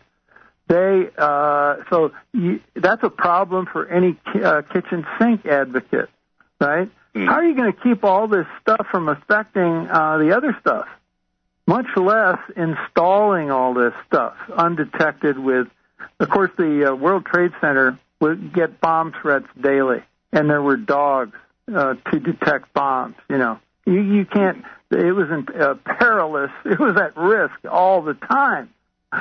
They uh, so you, that's a problem for any ki- uh, kitchen sink advocate, right? Mm. How are you going to keep all this stuff from affecting uh, the other stuff? Much less installing all this stuff undetected with, of course, the uh, World Trade Center would get bomb threats daily, and there were dogs uh, to detect bombs. You know, you, you can't. It wasn't uh, perilous. It was at risk all the time.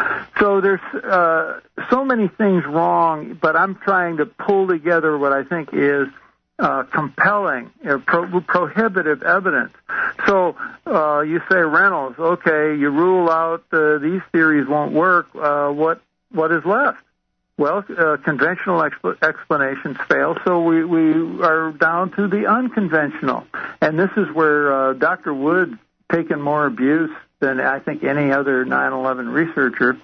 So there's uh, so many things wrong, but I'm trying to pull together what I think is uh, compelling, uh, pro- prohibitive evidence. So uh, you say, Reynolds, okay, you rule out uh, these theories won't work. Uh, what what is left? Well, uh, conventional exp- explanations fail, so we, we are down to the unconventional. And this is where uh, Doctor Wood's taken more abuse than I think any other nine eleven researcher.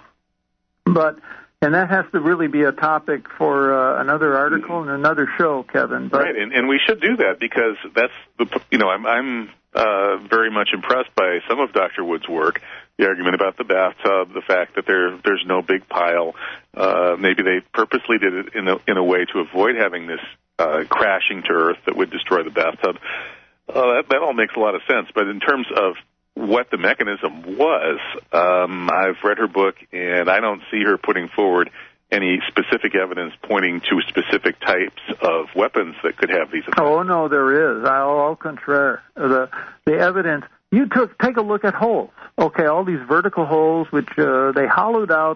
But and that has to really be a topic for uh, another article and another show, Kevin. But, right, and, and we should do that because that's the you know I'm I'm uh, very much impressed by some of Doctor Wood's work. The argument about the bathtub, the fact that there there's no big pile. Uh, maybe they purposely did it in a, in a way to avoid having this uh, crashing to Earth that would destroy the bathtub. Uh, that, that all makes a lot of sense. But in terms of what the mechanism was, um, I've read her book, and I don't see her putting forward any specific evidence pointing to specific types of weapons that could have these effects. Oh, no, there is. Au contraire. The, the evidence... You took take a look at holes. Okay, all these vertical holes, which uh, they hollowed out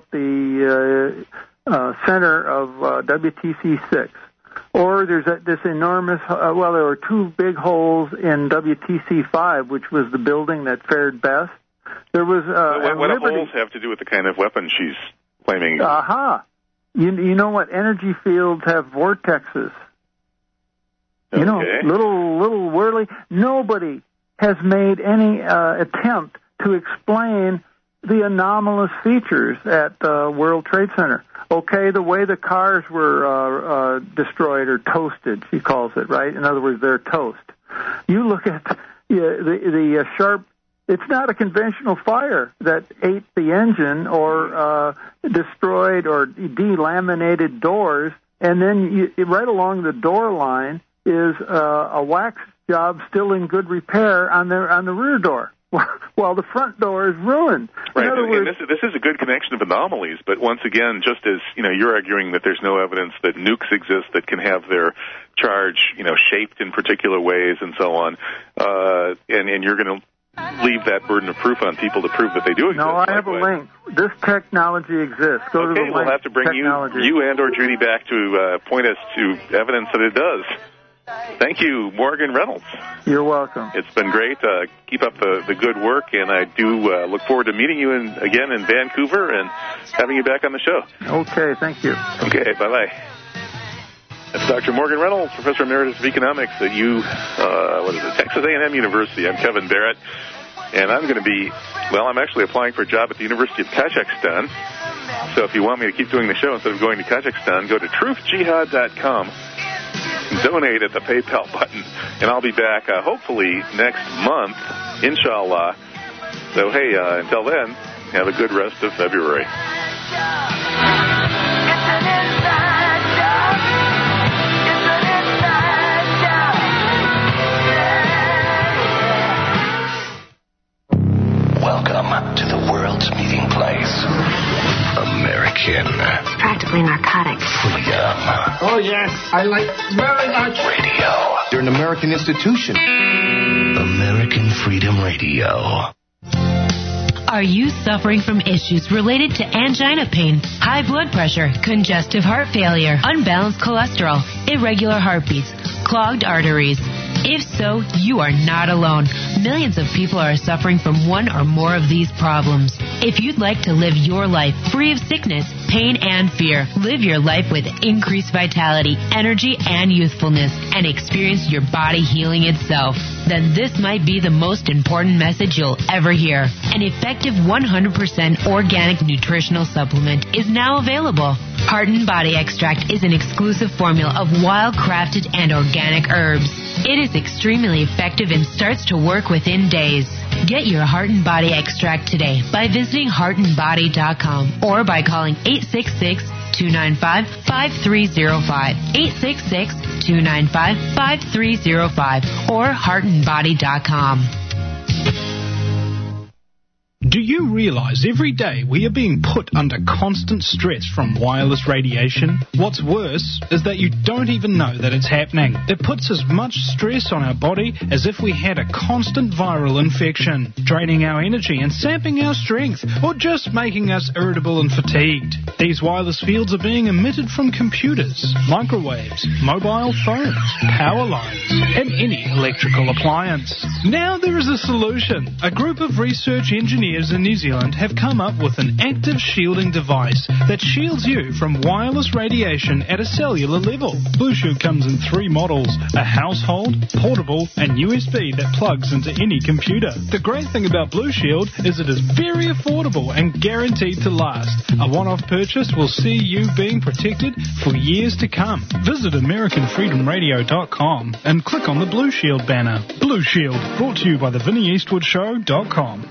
the uh, uh, center of uh, W T C six. Or there's a, this enormous, uh, well, there were two big holes in W T C five, which was the building that fared best. There was uh, what, what do Liberty, holes have to do with the kind of weapon she's claiming? Aha! You, you know what? Energy fields have vortexes. Okay. You know, little little whirly. Nobody has made any uh, attempt to explain the anomalous features at the uh, World Trade Center. Okay, the way the cars were uh, uh, destroyed or toasted, she calls it, right? In other words, they're toast. You look at yeah, the, the uh, sharp, it's not a conventional fire that ate the engine or uh, destroyed or delaminated doors, and then you, right along the door line is uh, a wax job still in good repair on the on the rear door, while the front door is ruined. Right, in other and, words, and this, this is a good connection of anomalies, but once again, just as, you know, you're arguing that there's no evidence that nukes exist that can have their charge, you know, shaped in particular ways and so on, uh, and, and you're going to leave that burden of proof on people to prove that they do exist. No, I have a link. this technology exists. Go okay, to the we'll link, have to bring you, technology. you and or Judy back to uh, point us to evidence that it does. Thank you, Morgan Reynolds. You're welcome. It's been great. Uh, keep up the, the good work, and I do uh, look forward to meeting you in, again in Vancouver and having you back on the show. Okay, thank you. Okay, bye-bye. That's Doctor Morgan Reynolds, Professor Emeritus of Economics at U, uh, what is it, Texas A and M University. I'm Kevin Barrett, and I'm going to be, well, I'm actually applying for a job at the University of Kazakhstan. So if you want me to keep doing the show instead of going to Kazakhstan, go to truth jihad dot com. Donate at the PayPal button, and I'll be back uh, hopefully next month, inshallah. So, hey, uh, until then, have a good rest of February. Welcome to the world's meeting place. American. It's practically narcotic. Freedom. Oh, yes. I like very much. Radio. You're an American institution. American Freedom Radio. Are you suffering from issues related to angina pain, high blood pressure, congestive heart failure, unbalanced cholesterol, irregular heartbeats, clogged arteries? If so, you are not alone. Millions of people are suffering from one or more of these problems. If you'd like to live your life free of sickness, pain, and fear, live your life with increased vitality, energy, and youthfulness, and experience your body healing itself, then this might be the most important message you'll ever hear. An effective one hundred percent organic nutritional supplement is now available. Heart and Body Extract is an exclusive formula of wild-crafted and organic herbs. It is extremely effective and starts to work within days. Get your Heart and Body Extract today by visiting heart and body dot com or by calling eight six six, two nine five, five three zero five, eight six six, two nine five, five three zero five, or heart and body dot com. Do you realize every day we are being put under constant stress from wireless radiation? What's worse is that you don't even know that it's happening. It puts as much stress on our body as if we had a constant viral infection, draining our energy and sapping our strength, or just making us irritable and fatigued. These wireless fields are being emitted from computers, microwaves, mobile phones, power lines, and any electrical appliance. Now there is a solution. A group of research engineers in New Zealand have come up with an active shielding device that shields you from wireless radiation at a cellular level. Blue Shield comes in three models, a household, portable, and U S B that plugs into any computer. The great thing about Blue Shield is it is very affordable and guaranteed to last. A one-off purchase will see you being protected for years to come. Visit American Freedom Radio dot com and click on the Blue Shield banner. Blue Shield, brought to you by the Vinnie Eastwood Show dot com.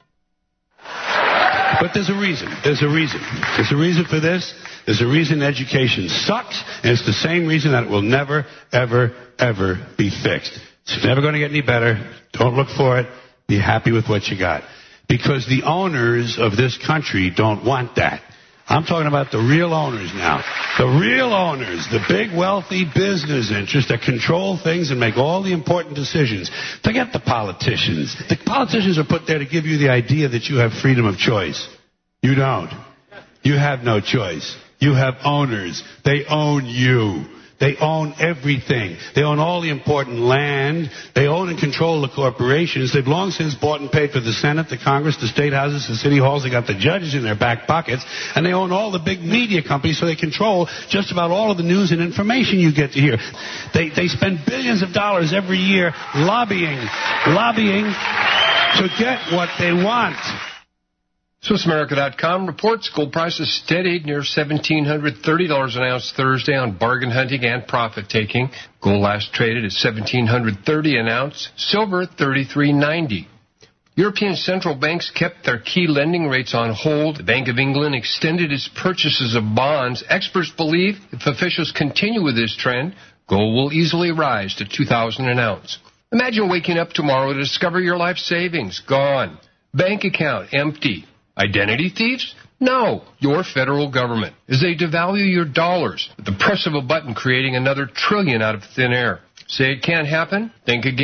But there's a reason. There's a reason. There's a reason for this. There's a reason education sucks, and it's the same reason that it will never, ever, ever be fixed. It's never going to get any better. Don't look for it. Be happy with what you got. Because the owners of this country don't want that. I'm talking about the real owners now. The real owners, the big wealthy business interests that control things and make all the important decisions. Forget the politicians. The politicians are put there to give you the idea that you have freedom of choice. You don't. You have no choice. You have owners. They own you. They own everything. They own all the important land. They own and control the corporations. They've long since bought and paid for the Senate, the Congress, the state houses, the city halls. They got the judges in their back pockets. And they own all the big media companies, so they control just about all of the news and information you get to hear. They, they spend billions of dollars every year lobbying, lobbying to get what they want. Swiss America dot com reports gold prices steadied near one thousand seven hundred thirty dollars an ounce Thursday on bargain hunting and profit taking. Gold last traded at one thousand seven hundred thirty dollars an ounce, silver thirty-three ninety. European central banks kept their key lending rates on hold. The Bank of England extended its purchases of bonds. Experts believe if officials continue with this trend, gold will easily rise to two thousand dollars an ounce. Imagine waking up tomorrow to discover your life savings gone. Bank account empty. Identity thieves? No, your federal government, as they devalue your dollars at the press of a button, creating another trillion out of thin air. Say it can't happen? Think again.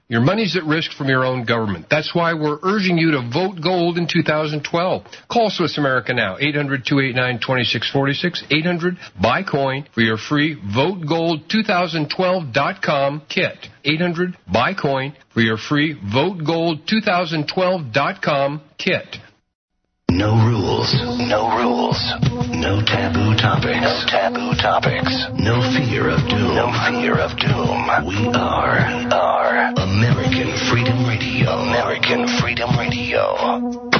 Your money's at risk from your own government. That's why we're urging you to vote gold in two thousand twelve. Call Swiss America now, eight hundred, two eight nine, two six four six, eight hundred, buy coin for your free vote gold twenty twelve dot com kit. eight hundred, buy coin for your free vote gold twenty twelve dot com kit. No rules, no rules, no taboo topics, no taboo topics, no fear of doom, no fear of doom. We are, we are American Freedom Radio, American Freedom Radio.